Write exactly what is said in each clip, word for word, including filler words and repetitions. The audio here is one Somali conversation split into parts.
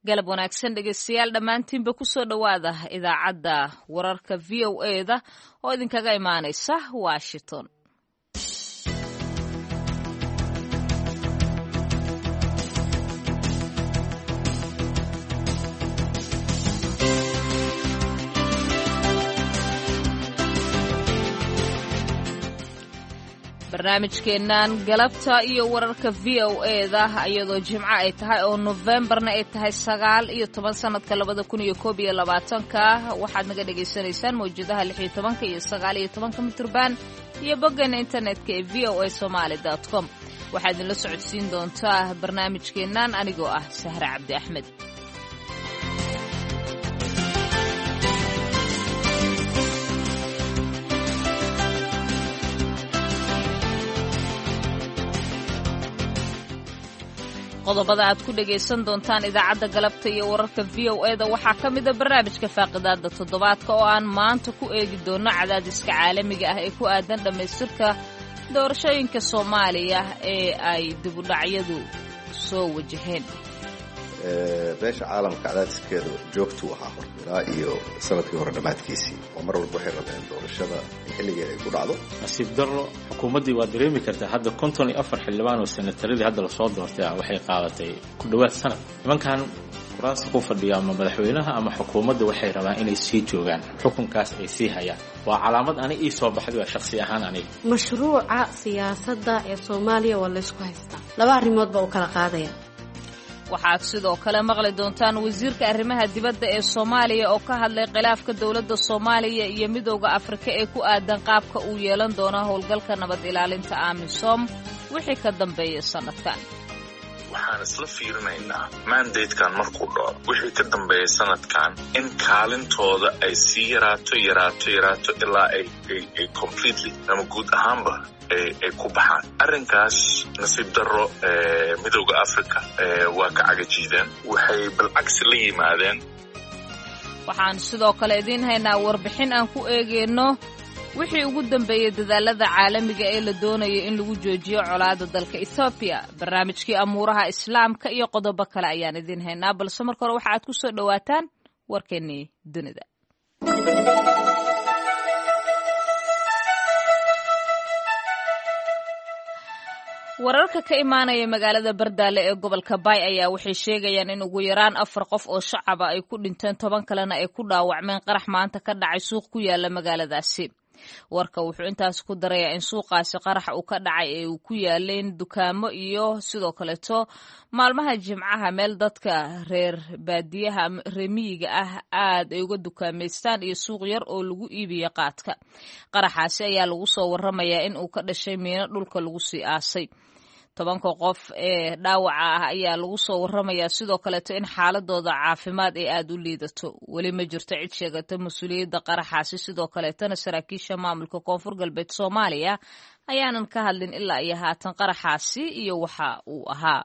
galab wanaagsan dhegeystayaal dhammaantiinba ku soo dhowaada idaacadda wararka v o e-da oo idinkaga imaanaysa Washington. barnaamijkeennan galabta iyo wararka v o e-da iyadoo jimco ay tahay oo Novembarna ay tahay sagaal iyo toban sanadka labada kun iyo koob iyo labaatanka waxaad naga dhegaysanaysaan mawjadaha lix iyo tobanka iyo sagaal iyo tobanka mitirban iyo boggeena internetka ee v o a somali dot com waxaad idinla socodsiin doontaa barnaamijkeennan anigoo ah Sahra Cabdi Axmed. qodobada aad ku dhagaysan doontaan idaacadda galabta iyo wararka v o e-da waxaa ka mid a barnaamijka faaqidaada toddobaadka oo aan maanta ku eegi doono cadaadiska caalamiga ah ee ku aadan dhammaystirka doorashooyinka Soomaaliya ee ay dibudhacyadu soo wajaheen. beesha caalamka cadaadiskeedu joogtu ahaa hor ilaa iyo sanadkii hore dhammaadkiisii oo mar walba waxay rabeen doorashada xilligeeda ay ku dhacdo. nasiib darro xukuumaddii waa dareemi kartaa hadda konton iyo afar xildhibaan oo senataradii hadda lasoo doortay waxay qaadatay ku dhowaad sanad. nimankan kuraasta ku fadhiya ama madaxweynaha ama xukuumadda waxay rabaan inay sii joogaan xukunkaas ay sii hayaan. waa calaamad ani ii soo baxday waa shakhsi ahaan aniga. mashruuca siyaasadda ee Soomaaliya waa la isku haystaa laba arrimood baa u kala qaadaya. waxaad sidoo kale maqli doontaan wasiirka arrimaha dibadda ee Soomaaliya oo ka hadlay khilaafka dawladda Soomaaliya iyo midowga Afrika ee ku aadan qaabka uu yeelan doono howlgalka nabad ilaalinta AMISOM wixii ka dambeeyay sanadkan. waxaan isla fiirinaynaa mandatekan markuu dhaco wixii ka dambeeyay sanadkan in kaalintooda ay sii yaraato yaraato yaraato ilaa ay ay completely ama guud ahaanba ay ku baxaan. arrinkaas nasiib darro midowga Afrika waa ka cagajiideen waxay balcagsi la yimaadeen. waxaan sidoo kale idiin haynaa warbixin aan ku eegeyno wixii ugu dambeeyay dadaalada caalamiga ee la doonayo in lagu joojiyo colaadda dalka Ethiopia. barnaamijkii amuuraha islaamka iyo qodobo kale ayaan idiin haynaa balse marka hore waxa aad ku soo dhawaataan warkeennii dunida. wararka ka imaanaya magaalada Bardaale ee gobolka Bay ayaa waxay sheegayaan in ugu yaraan afar qof oo shacab ah ay ku dhinteen toban kalena ay ku dhaawacmeen qarax maanta ka dhacay suuq ku yaala magaaladaasi. warka wuxuu intaas ku darayaa in suuqaasi qarax uu ka dhacay ee uu ku yaaleen dukaamo iyo sidoo kaleeto maalmaha jimcaha meel dadka reer baadiyaha remiyiga ah aad ay uga dukaameystaan iyo suuq yar oo lagu iibiyo qaadka. qaraxaasi ayaa lagu soo waramayaa in uu ka dhashay miino dhulka lagu sii aasay. tobanka qof ee dhaawaca ah ayaa lagu soo waramayaa sidoo kaleeto in xaaladooda caafimaad ay aad u liidato. weli ma jirto cid sheegata mas-uuliyadda qaraxaasi sidoo kaleetana saraakiisha maamulka koonfur galbeed Soomaaliya ayaanan ka hadlin ilaa iyo haatan qaraxaasi iyo waxa uu ahaa.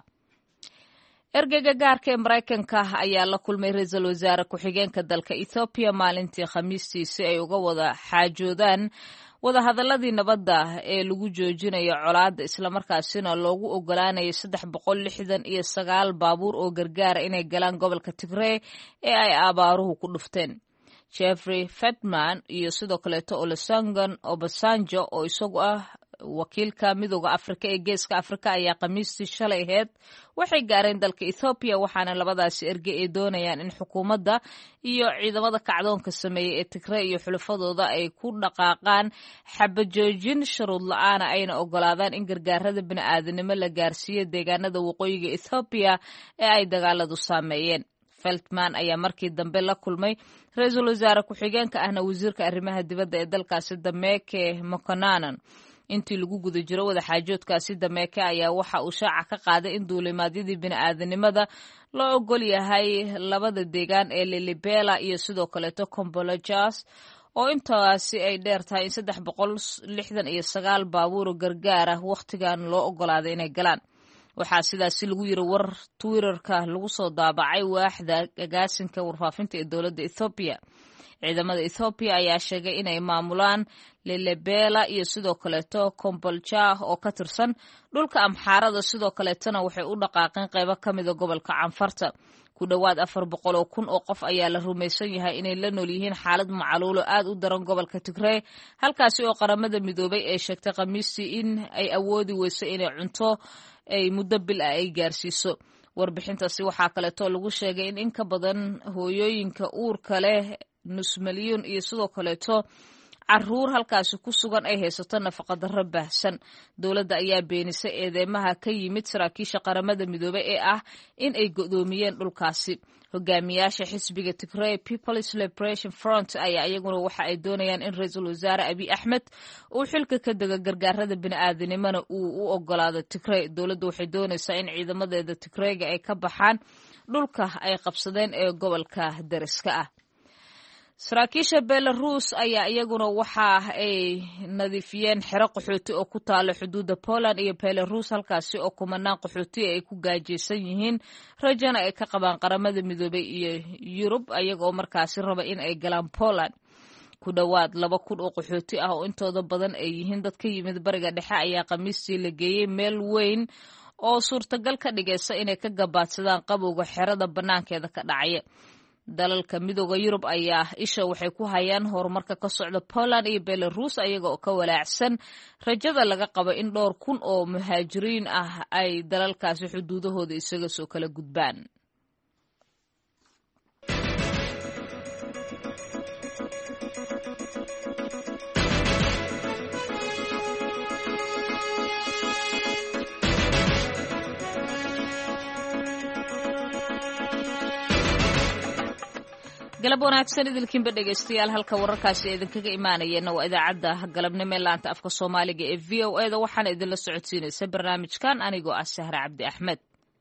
ergeyga gaarka ee Mareykanka ayaa la kulmay ra'iisul wasaare ku-xigeenka dalka Ethiopia maalintii Khamiistii si ay uga wada xaajoodaan wadahadaladii nabadda ee lagu joojinayo colaadda islamarkaasina loogu ogolaanayay saddex boqol lixdan iyo sagaal baabuur oo gargaara inay galaan gobolka Tigray ee ay abaaruhu ku dhufteen. Jeffrey Feltman iyo sidoo kaleeto Olusegun Obasanjo oo isagu ah wakiilka midowga Afrika ee geeska Afrika ayaa Khamiistii shalay ahayd waxay gaareen dalka Ethiopia waxaana labadaasi erge ay doonayaan in xukuumadda iyo ciidamada kacdoonka sameeyay ee Tigray iyo xulafadooda ay ku dhaqaaqaan xabajoojin shuruud la'aan ayna ogolaadaan in gargaarada bini'aadanimo la gaarsiiyo deegaanada waqooyiga Ethiopia ee ay dagaaladu saameeyeen. Feltman ayaa markii dambe la kulmay ra'iisul wasaare ku-xigeenka ahna wasiirka arrimaha dibadda ee dalkaasi Dameke Mokonanan. intii lagu guda jiro wada xaajoodkaasi Dameke ayaa waxa uu shaaca ka qaaday in duulimaadyadii bini'aadanimada loo ogol yahay labada deegaan ee Lilibela iyo sidoo kaleeto Komboljas oo intaasi ay dheer tahay in saddex boqol lixdan iyo sagaal baabuur gargaar ah waqtigan loo ogolaaday inay galaan. waxaa sidaasi lagu yiri war Twitterka lagu soo daabacay waaxda agaasinka warfaafinta ee dowladda Ethiopia. ciidamada Ethiopia ayaa sheegay inay maamulaan Lilibela iyo sidoo kaleeto Kombolja oo ka tirsan dhulka Amxaarada sidoo kaleetana waxay u dhaqaaqeen qaybo kamid ah gobolka Canfarta ku dhowaad afar boqol oo kun oo qof ayaa la rumaysan yahay inay la nool yihiin xaalad macaluulo aad u daran gobolka Tigray halkaasi oo qaramada midoobay ay sheegtay Khamiistii in ay awoodi weyso inay cunto ay muddo bil ah ay gaarsiiso. Warbixintaasi waxaa kaleeto lagu sheegay in in ka badan hooyooyinka uurka leh nus milyan iyo sidoo kaleeto caruur halkaasi ku sugan ay haysato nafaqadarro baahsan. Dowladda ayaa beenisay eedeymaha ka yimid saraakiisha qaramada midoobay ee ah in ay go'doomiyeen dhulkaasi. Hogaamiyaasha xisbiga Tigray People's Liberation Front ayaa iyaguna waxa ay doonayaan in Ra'iisul Wasaare Abiy Ahmed uu xilka ka dego gargaarada bini'aadanimada uu u ogolaado Tigray. Dowladdu waxay doonaysaa in ciidamadeeda Tigrayga ay ka baxaan dhulka ay qabsadeen ee gobolka dariska ah. Saraakiisha Belarus ayaa iyaguna waxa ay nadiifiyeen xero qaxooti oo ku taala xuduudda Poland iyo Belarus halkaasi oo kumanaan qaxooti ay ku gaajeysan yihiin rajana ay ka qabaan qaramada midoobay iyo Yurub ayagoo markaasi raba in ay galaan Poland. Ku dhowaad laba kun oo qaxooti ah oo intooda badan ay yihiin dad ka yimid bariga dhexe ayaa Khamiistii la geeyey meel weyn oo suurtagal ka dhigaysa inay ka gabaadsadaan qabowga xerada banaankeeda ka dhacaya. Dalalka midooda Yurub ayaa isha waxay ku hayaan horumarka ka socda Poland iyo Belarus ayaga oo ka walaacsan rajada laga qabo in dhowr kun oo muhaajiriin ah ay dalalkaasi xuduudahooda isaga soo kala gudbaan. galab wanaagsan idilkiinba dhegaystayaal halka wararkaasi idinkaga imaanayeen waa idaacadda galabnimo ee laanta afka Soomaaliga ee V O A da waxaana idinla socodsiinaysa barnaamijkan anigoo ah Sahra Cabdi Axmed.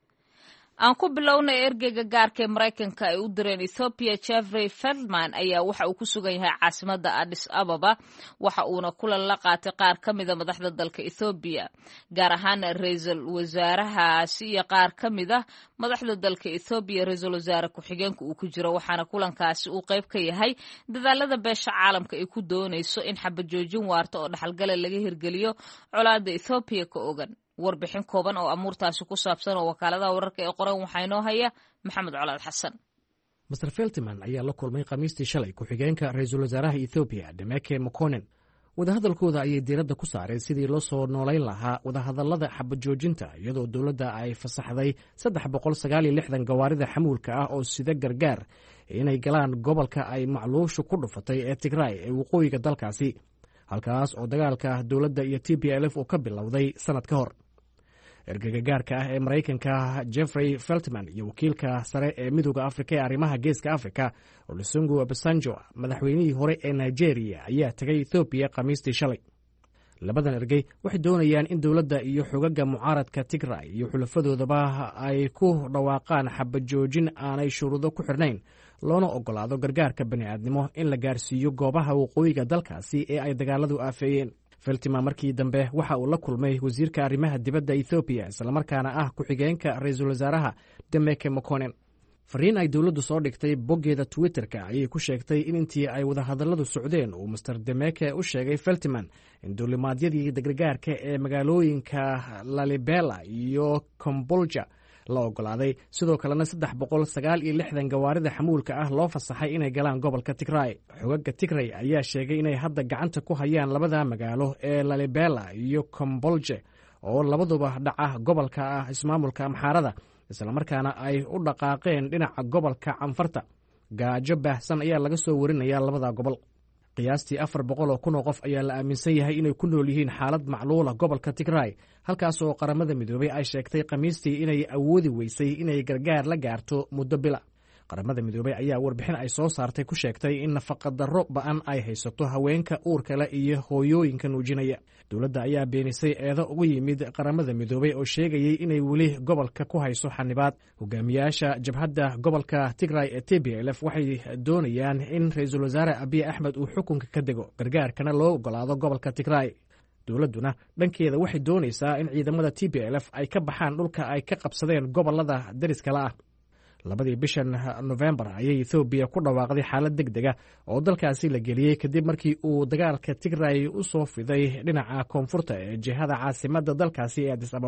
Aan ku bilownay ergeyga gaarka ee Mareykanka ay u direen Ethiopia Jeffrey Feltman ayaa waxa uu ku sugan yahay caasimadda Addis Ababa waxa uuna kulan la qaatay qaar ka mid ah madaxda dalka Ethiopia gaar ahaan ra'iisul wasaarahaasi iyo qaar ka mid ah madaxda dalka Ethiopia ra'iisul wasaare ku-xigeenka uu ku jiro waxaana kulankaasi uu qayb ka yahay dadaalada beesha caalamka ay ku doonayso in xabad joojin waarta oo dhaxalgala laga hirgeliyo colaadda Ethiopia ka ogan. warbixin kooban oo amuurtaasi ku saabsan oo wakaaladaha wararka ee qoran waxaa inoo haya Maxamed Colaad Xasan. Mister Feltman ayaa la kulmay Khamiistii shalay ku-xigeenka ra'iisul wasaaraha Ethiopia Demeke Mekonnen. Wadahadalkooda ayay diiradda ku saareen sidii loo soo noolayn lahaa wadahadallada xabad joojinta iyadoo dowladda ay fasaxday saddex boqol sagaal iyo lixdan gawaarida xamuulka ah oo sida gargaar inay galaan gobolka ay macluushu ku dhufatay ee Tigray ee waqooyiga dalkaasi halkaas oo dagaalka dowladda iyo T P L F uu ka bilowday sanad ka hor. ergeyga gaarka ah ee Mareykanka Jeffrey Feltman iyo wakiilka sare ee midowda Afrika ee arrimaha geeska Afrika Olusegun Obasanjo madaxweynihii hore ee Nigeria ayaa tagay Ethiopia Khamiistii shalay. labadan ergey waxay doonayaan in dowladda iyo xogaga mucaaradka Tigray iyo xulafadoodaba ay ku dhawaaqaan xabad joojin aanay shuruudo ku xirnayn loona ogolaado gargaarka bani'aadnimo in la gaarsiiyo goobaha waqooyiga dalkaasi ee ay dagaaladu aafeeyeen. Feltman markii dambe waxa uu la kulmay wasiirka arrimaha dibadda Ethiopia islamarkaana ah ku-xigeenka ra'iisul wasaaraha Demeke Mekonnen. fariin ay dowladdu soo dhigtay boggeeda Twitterka ayay ku sheegtay in intii ay wadahadalladu socdeen uu Mister Demeke u sheegay Feltman in duulimaadyadii gargaarka ee magaalooyinka Lalibela iyo Kombolja la ogolaaday sidoo kalena saddex boqol sagaal iyo lixdan gawaarida xamuulka ah loo fasaxay inay galaan gobolka Tigray. xogaga Tigray ayaa sheegay inay hadda gacanta ku hayaan labada magaalo ee Lalibela iyo Kombolje oo labaduba dhaca gobolka ah ismaamulka Amxaarada islamarkaana ay u dhaqaaqeen dhinaca gobolka Canfarta. gaajo baahsan ayaa laga soo warinayaa labada gobol. qiyaastii afar boqol oo kun oo qof ayaa la aaminsan yahay inay ku nool yihiin xaalad macluula gobolka Tigray halkaas oo qaramada midoobay ay sheegtay Khamiistii inay awoodi weysay inay gargaar la gaarto muddo bila. qaramada midoobay ayaa warbixin ay soo saartay ku sheegtay in nafaqadarro ba'an ay haysato haweenka uurka leh iyo hooyooyinka nuujinaya. dowladda ayaa beenisay eedo ugu yimid qaramada midoobay oo sheegayay inay weli gobolka ku hayso xanibaad. hogaamiyaasha jabhadda gobolka Tigray ee T P L F waxay doonayaan in ra'iisul wasaare Abiy Ahmed uu xukunka ka dego gargaarkana loo ogolaado gobolka Tigray. dowladduna dhankeeda waxay doonaysaa in ciidamada T P L F ay ka baxaan dhulka ay ka qabsadeen gobolada dariska la ah. labadii bishan November ayay Ethiopia ku dhawaaqday xaalad degdega oo dalkaasi la geliyey kadib markii uu dagaalka Tigray u soo fiday dhinaca koonfurta ee jihada caasimadda dalkaasi ee Addis Ababa.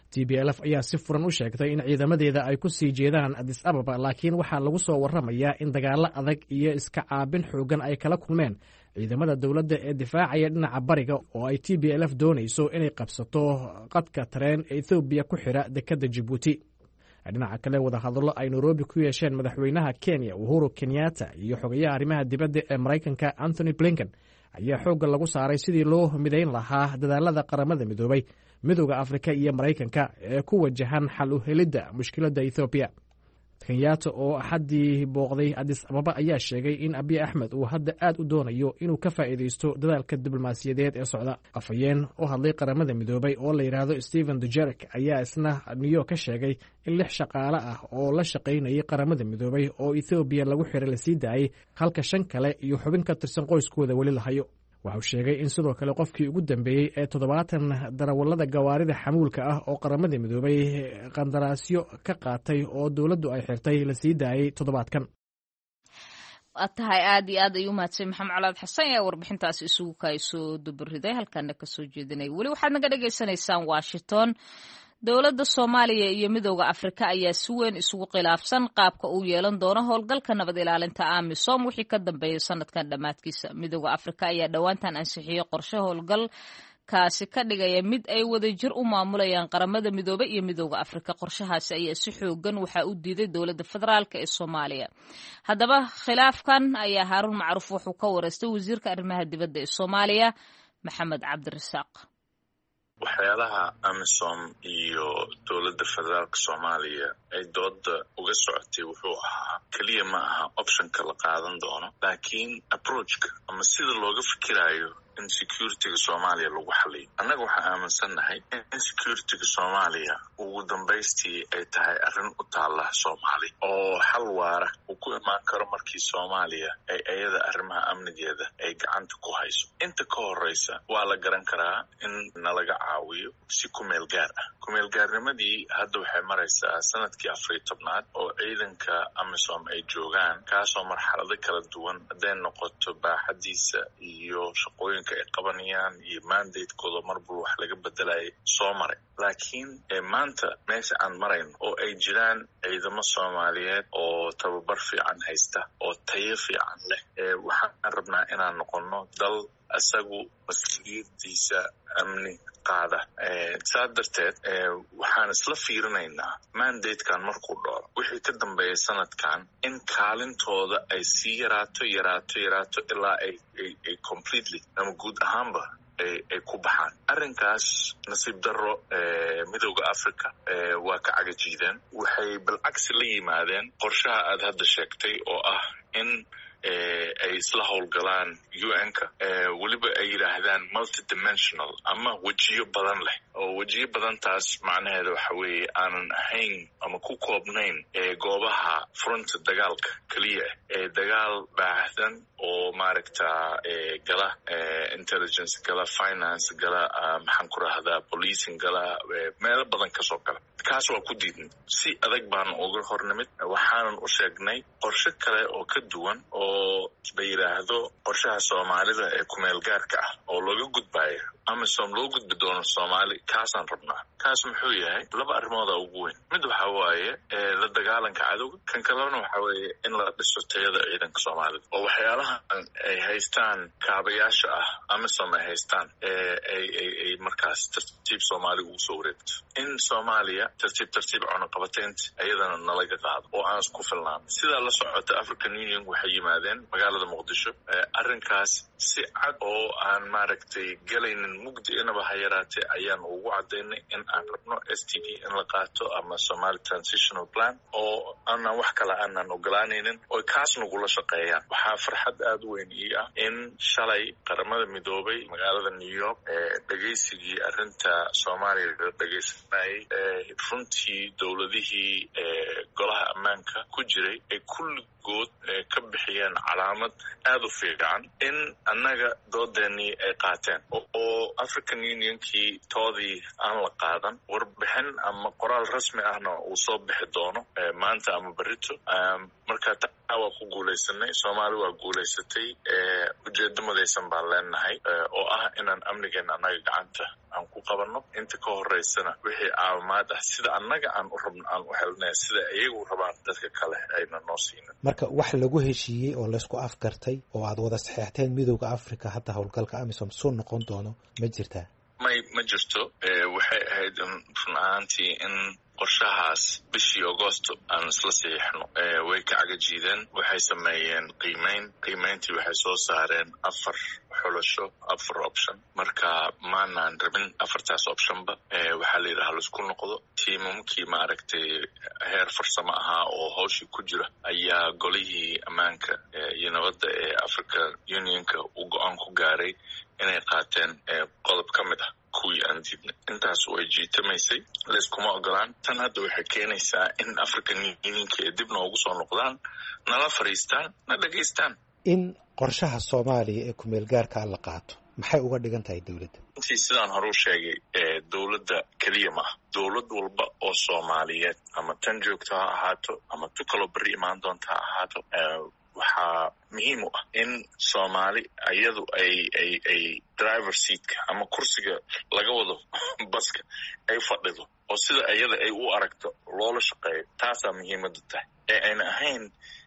t b l f ayaa si furan u sheegtay in ciidamadeeda ay ku sii jeedaan adis ababa laakiin waxaa lagu soo warramayaa in dagaallo adag iyo iska caabin xoogan ay kala kulmeen ciidamada dowladda ee difaacaya dhinaca bariga oo ay t b l f doonayso inay qabsato qadka tareen ee ethoobiya ku xidha dekedda jibuuti. dhinaca kale wadahadallo ay nairobi ku yeesheen madaxweynaha kenya uhuru kenyatta iyo xogayaha arrimaha dibadda ee maraykanka anthony blinken ayaa xoogga lagu saaray sidii loo midayn lahaa dadaalada qaramada midoobay midooda afrika iyo maraykanka ee ku wajahan xal u helidda mushkiladda ethoobiya. kenyatta oo axaddii booqday adis ababa ayaa sheegay in abiy axmed uu hadda aad u doonayo inuu ka faa'iidaysto dadaalka diblomaasiyadeed ee socda. afhayeen u hadlay qaramada midoobay oo la yidhaahdo stephen dujarric ayaa isna new york ka sheegay in lix shaqaale ah oo la shaqaynayay qaramada midoobay oo ethoobiya lagu xiray la sii daayey halka shan kale iyo xubin ka tirsan qoyskooda weli la hayo. waxau sheegay in sidoo kale qofkii ugu dambeeyey ee toddobaatan darawallada gawaarida xamuulka ah oo qaramada midoobay qandaraasyo ka qaatay oo dowladdu ay xirtay la sii daayey toddobaadkan. waad tahay aad iyo aad ayuu mahadsan maxamed colaad xasan ee warbixintaas isugu kaysoo dubariday halkaana kasoo jeedinay. weli waxaad naga dhagaysanaysaan washington. dowladda soomaaliya iyo midooda afrika ayaa si weyn isugu khilaafsan qaabka uu yeelan doono howlgalka nabad ilaalinta amisom wixii ka dambeeyay sanadkan dhammaadkiisa. midooda afrika ayaa dhowaantan ansixiyey qorshe howlgalkaasi ka dhigaya mid ay wadajir u maamulayaan qaramada midoobe iyo midooda afrika. qorshahaasi ayaa si xoogan waxaa u diiday dowladda federaalk ee soomaaliya. haddaba khilaafkan ayaa haaruun macruuf wuxuu ka wareystay wasiirka arrimaha dibadda ee soomaaliya maxamed cabdirasaaq. waxyaalaha amisom iyo dowladda federaalka soomaaliya ay dooda uga socotay wuxuu ahaa keliya ma aha optionka la qaadan doono laakiin approachka ama sida looga fikirayo in securityga soomaaliya lagu xaliyo. annaga waxaan aaminsannahay in securityga soomaaliya ugu dambaystii ay tahay arrin u taalla soomaaliya oo xal waara uu ku imaan karo markii soomaaliya ay iyada arrimaha amnigeeda ay gacanta ku hayso. inta ka horeysa waa la garan karaa in nalaga caawiyo si kumeel gaar ah. kumeel gaarnimadii hadda waxay maraysaa sanadkii afariyo tobnaad oo ciidanka amisom ay joogaan, kaasoo marxalado kala duwan hadday noqoto baaxadiisa iyo shaqooyin ay qabanayaan iyo mandatekooda marbul wax laga bedelaya soo maray. laakiin maanta meesha aan marayno oo ay jiraan ciidamo soomaaliyeed oo tababar fiican haysta oo tayo fiican leh, waxaan rabnaa inaan noqono dal isagu mas-uuliyadiisa amni qaada. saa darteed waxaan isla fiirinaynaa mandatekan markuu dhaco wixii ka dambeeya sanadkan in kaalintooda ay sii yaraato yaraato yaraato ilaa ay ay completely ama guud ahaanba ay ku baxaan. arrinkaas nasiib darro midooda africa waa ka cagajiideen. waxay balcagsi la yimaadeen qorshaha aad hadda sheegtay oo ah in ay isla howlgalaan U N-ka, weliba ay yidhaahdaan multidimensional ama wejiyo badan leh. oo wejiyo badantaas macnaheeda waxa weeye aanan ahayn ama ku koobnayn goobaha fronta dagaalka keliya ee dagaal baahsan oo maaragta gala intelligence gala finance gala maxaan ku rahdaa policing gala meelo badan kasoo gala. kaas waa ku diidnay si adag baan uga hornimid. waxaanan u sheegnay qorshe kale oo ka duwan oo la yidhaahdo qorshaha soomaalida ee kumeel gaarka ah oo looga gudbayo amisom loo gudbi doono soomaali. kaasaan rabnaa. kaas muxuu yahay laba arrimooda ugu weyn. mid waxa waaye la dagaalanka cadowga, kan kalena waxa weeye in la dhiso tayada ciidanka soomaalida oo waxyaalaha ay haystaan kaabayaasha ah amisom ay haystaan ay ay markaas tartiib soomaali ugu soo wareegto. in soomaaliya tartiib tartiib cunaqabateynta iyadana nalaga qaado oo aan isku filnaan. sidaa la socota African Union waxay yimaadeen magaalada muqdisho. arrinkaas si cad oo aan maaragtay galaynin mugdi inaba ha yaraatee ayaan ugu cadaynay in aan rabno S T P in la qaato ama Somali Transitional Plan oo aanan wax kale aanan ogolaanaynin oo kaas nagula shaqeeyaan. waxaa farxad aad u weyn ii ah in shalay qaramada midoobay magaalada New York dhegaysigii arrinta Soomaaliya la dhegaysanayay runtii dowladihii golaha ammaanka ku jiray ay kulligood ka bixiyeen calaamad aad u fiican in annaga doodeenii ay qaateen oo African Unionkii toodii aan la qaadan. warbixin ama qoraal rasmi ahna uu soo bixi doono maanta ama berrito. marka waa ku guulaysanay, Soomaali waa guulaysatay. Ujeedo madaysan baan leenahay oo ah inaan amnigeena annaga gacanta aan ku qabanno. Inta ka horeysana wixii caawimaad ah sida annaga aan u rabno aan u helnay, sida iyagu rabaan dadka kale ayna noo siinin. Marka wax lagu heshiiyey oo la isku afgartay oo aad wada saxeexteen midowga Afrika hadda howlgalka AMISOM soo noqon doono ma jirtaa? may ma jirto. Waxay ahayd run ahaantii in qorshahaas bishii Agoosto aan isla saxiixno. Way ka cagajiideen, waxay sameeyeen qiimeyn qiimeyntii waxay soo saareen afar xulasho, afar option. Marka maanaan rabin afartaas optionba. Waxaa la yidhaha laisku noqdo. Tiimamkii ma aragtay heer farsamo ahaa oo hawshii ku jira ayaa golihii ammaanka iyo nabadda ee Africa Unionka u go-aan ku gaaray inay qaateen qodob ka mid ah kuwii aan diidnay. Intaas way jiitamaysay, layskuma ogolaan. Tan hadda waxay keenaysaa in African Unionka ay dib noogu soo noqdaan, nala fadhiistaan, na dhegaystaan. In qorshaha Soomaaliya ee kumeel gaarka la qaato maxay uga dhigan tahay dawladda? Intii sidaan hore u sheegay, dawladda kaliya ma aha. Dawlad walba oo Soomaaliyeed ama tan joogta ha ahaato ama tu kaloo berri imaan doonta ha ahaato, waxaa muhiim u ah in Soomaali ayadu ay ay ay driver seatka ama kursiga laga wado baska ay fadhido oo sida ayada ay u aragto loola shaqeeyo. Taasaa muhiimada tahay ee ayna ahayn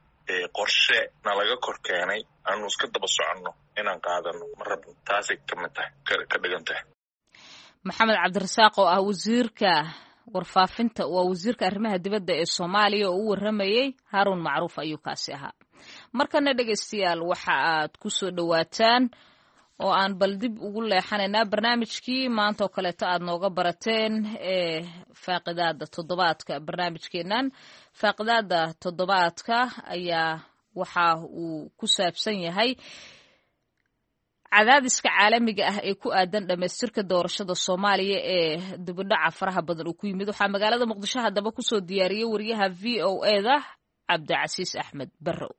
qorshe na laga kor keenay aanu iska daba soconno inaan qaadano ma rabno. Taasay kamid tahay ka dhigan tahay. Maxamed Cabdirasaaq oo ah wasiirka warfaafinta waa wasiirka arrimaha dibadda ee Soomaaliya oo u waramayay Haruun Macruuf ayuu kaasi ahaa. Markana dhageystayaal waxa aad ku soo dhawaataan oo aan bal dib ugu leexanaynaa barnaamijkii maanta oo kaleeto aad nooga barateen ee faaqidaada toddobaadka. Barnaamijkeenan faaqidaada toddobaadka ayaa waxa uu ku saabsan yahay cadaadiska caalamiga ah ee ku aadan dhamaystirka doorashada Soomaaliya ee dibadhaca faraha badan uu ku yimid. Waxaa magaalada Muqdisho haddaba ku soo diyaariyay wariyaha V O A da Cabdicasiis Axmed Barrow.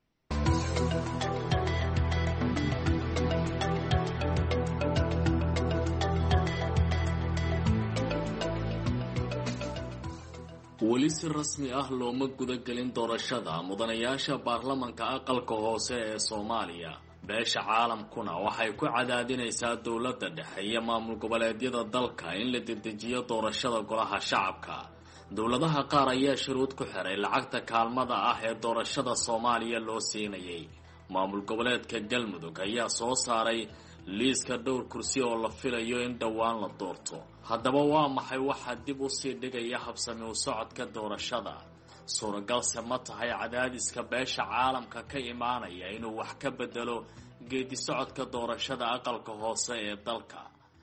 weli si rasmi ah looma guda gelin doorashada mudanayaasha baarlamanka aqalka hoose ee Soomaaliya. beesha caalamkuna waxay ku cadaadinaysaa dowladda dhexe iyo maamul goboleedyada dalka in la dedejiyo doorashada golaha shacabka. dowladaha qaar ayaa shuruud ku xiray lacagta kaalmada ah ee doorashada Soomaaliya loo siinayay. maamul goboleedka Galmudug ayaa soo saaray liiska dhowr kursi oo la filayo in dhawaan la doorto. haddaba waa maxay waxa dib u sii dhigaya habsami u socodka doorashada? suuragalse ma tahay cadaadiska beesha caalamka ka imaanaya inuu wax ka bedelo geedi socodka doorashada aqalka hoose ee dalka?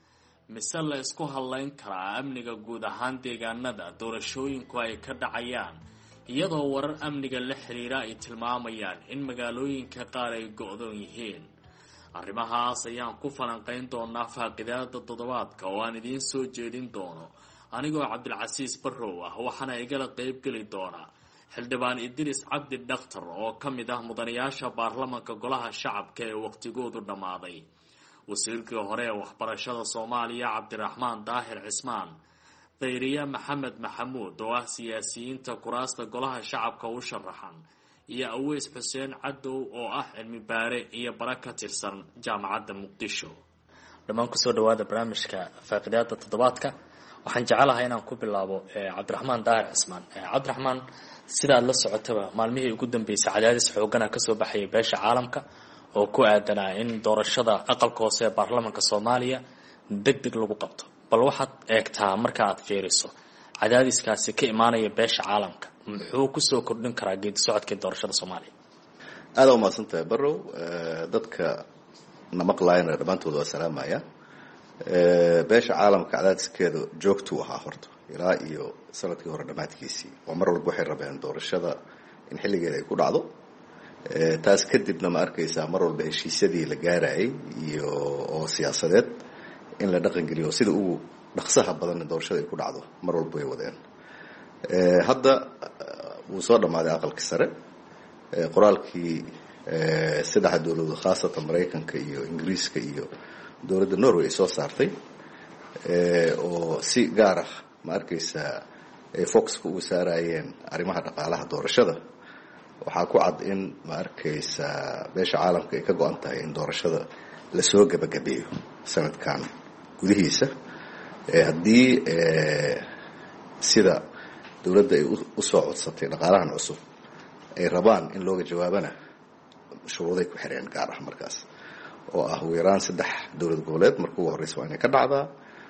mise la isku hadlayn karaa amniga guud ahaan deegaanada doorashooyinku ay ka dhacayaan, iyadoo warar amniga la xiriira ay tilmaamayaan in magaalooyinka qaar ay go'doon yihiin? arrimahaas ayaan ku falanqayn doonaa faaqidaada toddobaadka oo aan idiin soo jeedin doono anigoo Cabdilcasiis Barrow ah. waxaana igala qayb geli doona xildhibaan Idris Cabdi Dhakhtar oo ka mid ah mudanayaasha baarlamanka golaha shacabka ee waqtigoodu dhammaaday, wasiirkii hore ee waxbarashada Soomaaliya Cabdiraxmaan Daahir Cismaan, Dayriya Maxamed Maxamuud oo ah siyaasiyiinta kuraasta golaha shacabka u sharaxan, iyo Aweys Xuseen Cadow oo ah cilmi baare iyo bara ka tirsan jaamacadda Muqdisho. dhammaan ku soo dhawaada barnaamijka faaqidaada toddobaadka. waxaan jecelahay inaan ku bilaabo Cabdiraxmaan Daahir Cismaan. Cabdiraxmaan, sida aad la socotaba maalmihii ugu dambeysay cadaadis xooggan ka soo baxay beesha caalamka oo ku aadanaa in doorashada aqalka hoose ee baarlamanka Soomaaliya degdeg lagu qabto. bal waxaad eegtaa marka aad fiiriso cadaadiskaasi ka imaanaya beesha caalamka muxuu ku soo kordhin karaa geedi socodka doorashada Soomaaliya? aad u mahadsantahay Barrow. dadka namaqlayna dhamaantood waa salaamaya. beesha caalamka cadaadiskeeda joogtu ahaa horta ilaa iyo sanadkii hore dhamaadkiisii oo mar walba waxay rabeen doorashada in xilligeeda ay ku dhacdo. taas kadibna ma arkaysaa mar walba heshiisyadii la gaarayay iyo oo siyaasadeed in la dhaqan geliyo sida ugu dhaqsaha badan doorashada ay ku dhacdo mar walba way wadeen. hadda wuu soo dhammaaday aqalkii sare. qoraalkii saddex dowladood khaasatan Mareykanka iyo Ingiriiska iyo dowladda Norway ay soo saartay oo si gaar ah ma arkaysaa ay focus ku saarayeen arrimaha dhaqaalaha doorashada waxaa ku cad in ma arkaysa beesha caalamka ay ka go-an tahay in doorashada lasoo gebagabeeyo sanadkan gudihiisa haddii sida dowladda ay usoo codsatay dhaqaalahan cusub ay rabaan in looga jawaabana shuruuday ku xireen gaar ah markaas oo ah ugu yaraan saddex dowlad goboleed marka ugu horreysa waa inay ka dhacdaa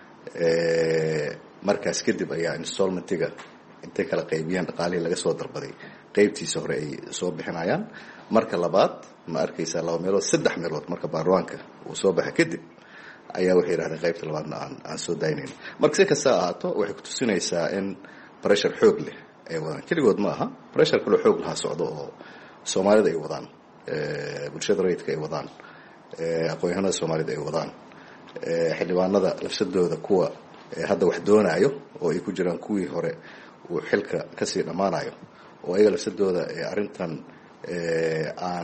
markaas kadib ayaa installmentiga intay kala qaybiyaan dhaqaalihii laga soo darbaday qaybtiisa hore ay soo bixinayaan marka labaad ma arkaysaa laba meelood saddex meelood marka baarlamaanka uu soo baxa kadib ayaa waxay yidhahdeen qaybta labaadna aan aan soo daynayn marka si kasta ahaato waxay ku tusinaysaa in pressure xoog leh ay wadaan keligood ma aha pressure kaloo xoog lahaa socdo oo soomaalida ay wadaan bulshada rayidka ay wadaan aqoon-yahanada soomaalida ay wadaan xildhibaanada lafsadooda kuwa hadda wax doonaayo oo ay ku jiraan kuwii hore uu xilka kasii dhammaanayo oo ayaga lafsadooda arrintan aan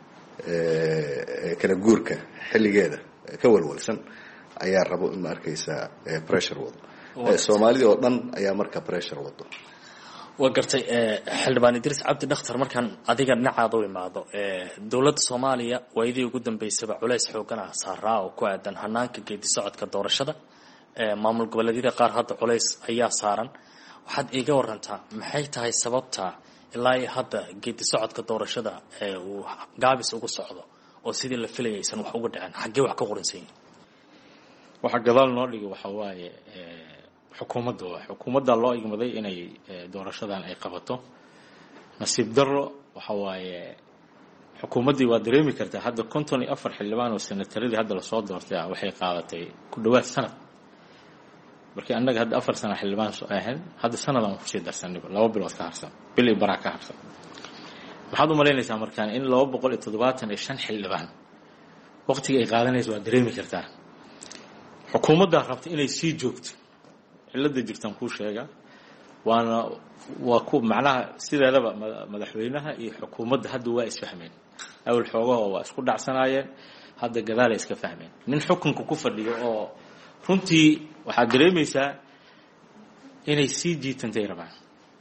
kala guurka xilligeeda ka walwalsan ayaa rabo in ma arkaysaa pressure wado soomaalida oo dhan ayaa marka pressure wado waa gartay xildhibaan idriis cabdi dhakhtar markaan adiga dhinacaada u imaado dowladda soomaaliya waayadii ugu dambeysaba culays xoogana saaraa oo ku aadan hanaanka geedi socodka doorashada maamul goboleedyada qaar hadda culays ayaa saaran waxaad iiga warantaa maxay tahay sababta ilaa iyo hadda geedi socodka doorashada uu gaabis ugu socdo oo sidii la filayay aysan wax uga dhicin xaggee wax ka qoransan yihin waxa gadaal noo dhigi waxa waaye xukuumadda waa xukuumadda loo igmaday inay doorashadan ay qabato nasiib darro waxa waaye xukuumaddii waa dareemi kartaa hadda konton iyo afar xildhibaan oo senataradii hadda lasoo doortay ah waxay qaadatay ku dhawaad sanad markii annaga hadda afar sana xildhibaan ahayn hadda sanad aan kusii darsaniba laba bilood ka harsan bil iyo baraa ka harsan waxaad u malaynaysaa markaan in laba boqol iyo toddobaatan iyo shan xildhibaan waqtiga ay qaadanayso waa dareemi kartaa xukuumaddaa rabta inay sii joogto cilada jirtaan kuu sheega waana waa ku macnaha sideedaba madaxweynaha iyo xukuumadda hadda waa isfahmeen awal xoogahoo waa isku dhacsanaayeen hadda gadaalay iska fahmeen nin xukunka ku fadhiyo oo runtii waxaad dareemaysaa inay sii jiitantay rabaan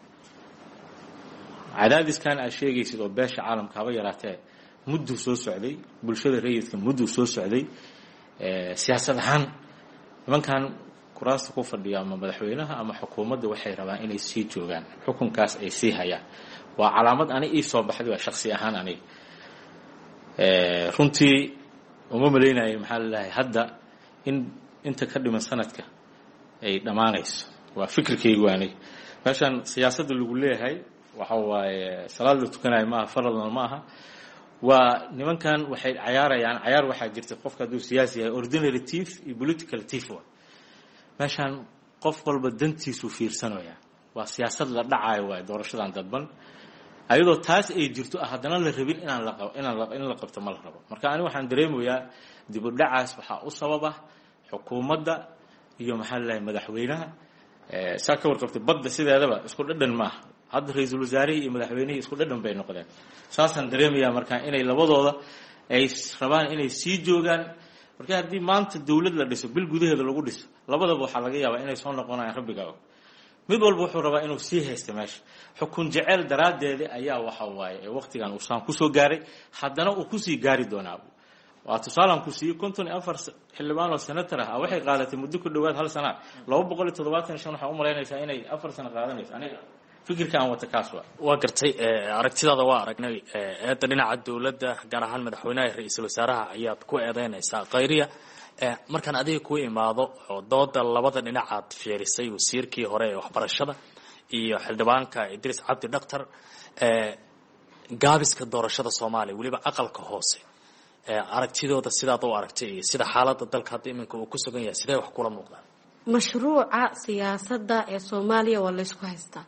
cadaadiskan aad sheegaysid oo beesha caalamka haba yaraatee mudduu soo socday bulshada rayidka mudduu soo socday siyaasad ahaan nimankan kuraasta ku fadhiya ama madaxweynaha ama xukuumadda waxay rabaan inay sii joogaan xukunkaas ay sii hayaan waa calaamad ani ii soo baxday waa shaksi ahaan aniga runtii uma malaynayo maxaa lalahay hadda in inta ka dhiman sanadka ay dhammaanayso waa fikirkaygu aniga meeshaan siyaasadda lagu leeyahay waxa waaye salaad la tukanayo maaha faradna ma aha waa nimankan waxay cayaarayaan cayaar waxaa jirta qofka hadduu siyaasi yahay ordinary tief iyo political tief wa meeshaan qof walba dantiisuu fiirsanaya waa siyaasad la dhacayo waay doorashadan dadban ayadoo taas ay jirto ah haddana la rabin inaan la inaan in la qabto ma la rabo marka ani waxaan dareemayaa dib u dhacaas waxaa u sababa xukuumadda iyo maxaa lalahay madaxweynaha saa ka warqabtay badda sideedaba isku dhadhan maaha hadda ra-iisul wasaarihii iyo madaxweynihii isku dhadhan bay noqdeen saasaan dareemayaa markaa inay labadooda ay rabaan inay sii joogaan marka haddii maanta dawlad la dhiso bil gudaheeda lagu dhiso labadaba waxaa laga yaabaa inay soo noqonayaan rabbiga og mid walba wuxuu rabaa inuu sii haysta meesha xukun jecel daraaddeeda ayaa waxa waaye ee waqtigan uu saan kusoo gaaray haddana uu kusii gaari doonaa waa tusaalaan ku siiyey konton iyo afar xildhibaan oo senator ah waxay qaadatay muddo ku dhawaad hal sana laba boqol iyo toddobaatan shan waxaa u malaynaysaa inay afar sano qaadanayso aniga fikirka aan wata kaas waa waa gartay aragtidaada waa aragnay eedda dhinaca dowladda gaar ahaan madaxweynaha iyo ra-iisul wasaaraha ayaad ku eedeynaysaa khayriya markaan adiga ku imaado oo dooda labada dhinacaad fiirisay wasiirkii hore ee waxbarashada iyo xildhibaanka idriis cabdi dhakhtar gaabiska doorashada soomaaliya weliba aqalka hoose aragtidooda sidaad u aragtay iyo sida xaaladda dalka hadda iminka uu ku sugan yahay sidee wax kula muuqdaan mashruuca siyaasadda ee soomaaliya waa laysku haystaa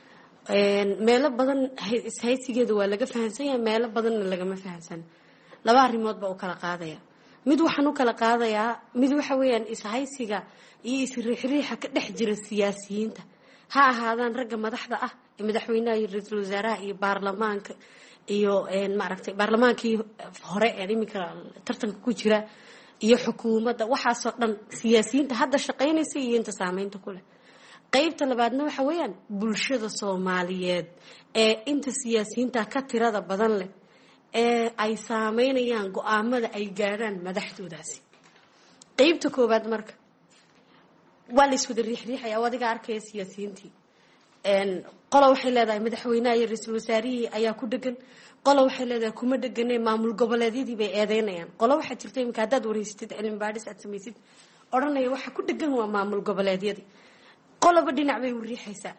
meelo badan ishaysigeeda waa laga fahamsan yahay meelo badanna lagama fahamsan laba arrimood baa u kala qaadaya mid waxaan u kala qaadayaa mid waxa weeyaan ishaysiga iyo isriixriixa ka dhex jira siyaasiyiinta ha ahaadaan ragga madaxda ah ee madaxweynaha iyo ra-iisul wasaaraha iyo baarlamaanka iyo maaragtay baarlamaankii hore ee iminka tartanka ku jira iyo xukuumadda waxaasoo dhan siyaasiyiinta hadda shaqaynaysa iyo inta saameynta ku leh qaybta labaadna waxa weeyaan bulshada soomaaliyeed ee inta siyaasiyiinta ka tirada badan leh ee ay saameynayaan go-aamada ay gaadhaan madaxdoodaasi. qaybta koowaad marka waa la iswada riixriixaya, adiga arkaya siyaasiyiintii qola waxay leedahay madaxweynaha iyo ra-iisul wasaarihii ayaa ku dhegan, qola waxay leedahay kuma dheganee maamul goboleedyadii bay eedeynayaan. qola waxaa jirta iminka haddaad wareysatid cilmi baadhis aad samaysid odhanaya waxa ku dhegan waa maamul goboleedyadii, qolaba dhinac bay u riixaysaa.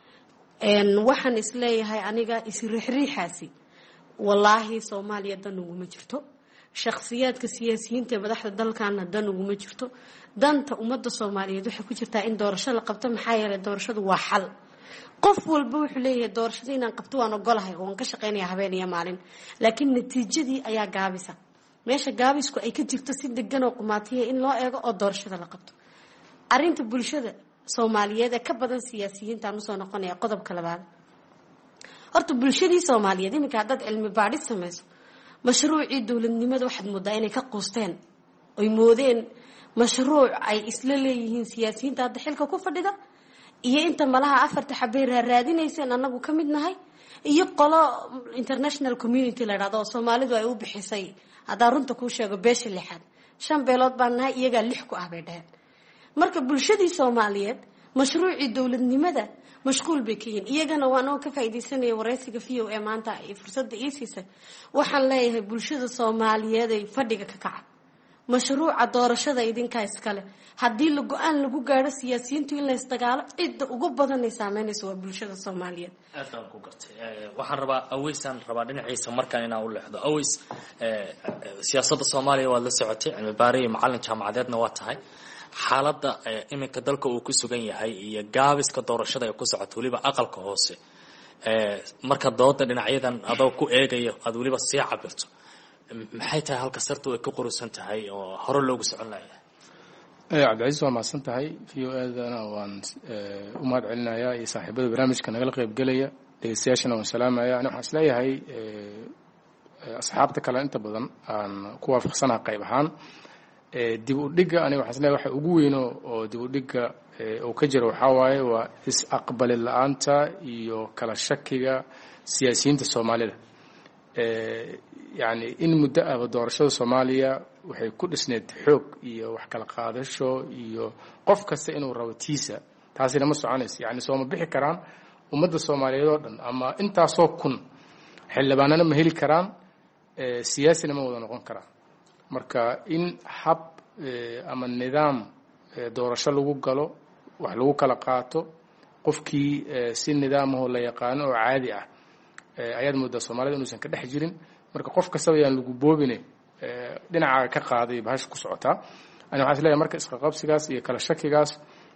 waxaan isleeyahay aniga isriixriixaasi wallaahi soomaaliya dan uguma jirto, shakhsiyaadka siyaasiyiinta ee madaxda dalkana dan uguma jirto. danta ummadda soomaaliyeed waxay ku jirtaa in doorasho la qabto, maxaa yeelay doorashadu waa xal. qof walba wuxuu leeyahay doorashada inaan qabto waan ogolahay oo waan ka shaqaynaya habeen iyo maalin, laakiin natiijadii ayaa gaabisa. meesha gaabisku ay ka jirto si degan oo qumaatiya in loo eego oo doorashada la qabto. arinta bulshada soomaaliyeed ee ka badan siyaasiyiintaan usoo noqonaya qodobka labaad. horta bulshadii soomaaliyeed iminka haddaad cilmi baadhis samayso mashruucii dowladnimada waxaad moodaa inay ka quusteen oy moodeen mashruuc ay isla leeyihiin siyaasiyiinta hadda xilka ku fadhida iyo inta malaha afarta xabay raaraadinayseen annagu ka mid nahay iyo qolo international community la dhahdo oo soomaalidu ay u bixisay haddaa runta kuu sheego beesha lixaad shan beelood baan nahay iyagaa lix ku ah bay dhaheen. marka bulshadii soomaaliyeed mashruucii dowladnimada mashquul bay ka yihiin. iyagana waan oo ka faa'iidaysanaya waraysiga v o a maanta ay fursadda ii siisay. waxaan leeyahay bulshada soomaaliyeed ay fadhiga ka kaca, mashruuca doorashada idinkaa iskale. haddii la go-aan lagu gaadho siyaasiyiintu in la isdagaalo cidda ugu badan ay saameynayso waa bulshada soomaaliyeed. aad baan ku gartay. waxaan rabaa aweysaan rabaa dhinaciisa markaan inaan u leexdo. aweys, siyaasadda soomaaliya waad la socotay, cilmi baare iyo macalin jaamacadeedna waa tahay. xaaladda iminka dalka uu ku sugan yahay iyo gaabiska doorashada ay ku socoto weliba aqalka hoose, marka dooda dhinacyadan adoo ku eegayo aad weliba sii cabirto, maxay tahay halka sartu ay ka qurusan tahay oo hore loogu socon lahayaa? cabdicasiis waa mahadsan tahay. v o adana waan u mahad celinayaa iyo saaxiibada barnaamijka nagala qaybgelaya, dhegeystayaashana waan salaamaya. ani waxaan isleeyahay asxaabta kale inta badan aan ku waafaqsanaha qayb ahaan dib u dhigga. aniga waxaan isleeyahay waxa ugu weyno oo dib u dhigga uu ka jiro waxaa waaye waa is-aqbali la-aanta iyo kala shakiga siyaasiyiinta soomaalida. yacni in muddo ahba doorashada soomaaliya waxay ku dhisneed xoog iyo wax kala qaadasho iyo qof kasta inuu rabo tiisa. taasina ma soconayso. yacni sooma bixi karaan ummadda soomaaliyeed oo dhan ama intaasoo kun xildhibaanana ma heli karaan, siyaasina ma wada noqon karaan. marka in hab ama nidaam doorasho lagu galo, wax lagu kala qaato, qofkii si nidaamahoo la yaqaano oo caadi ah ayaad moodaa soomaalida inuusan ka dhex jirin. marka qof kastaba yaan lagu boobine dhinaca ka qaaday bahasha ku socotaa. ani waxaan isleeyahay marka isqaqabsigaas iyo kala shakigaas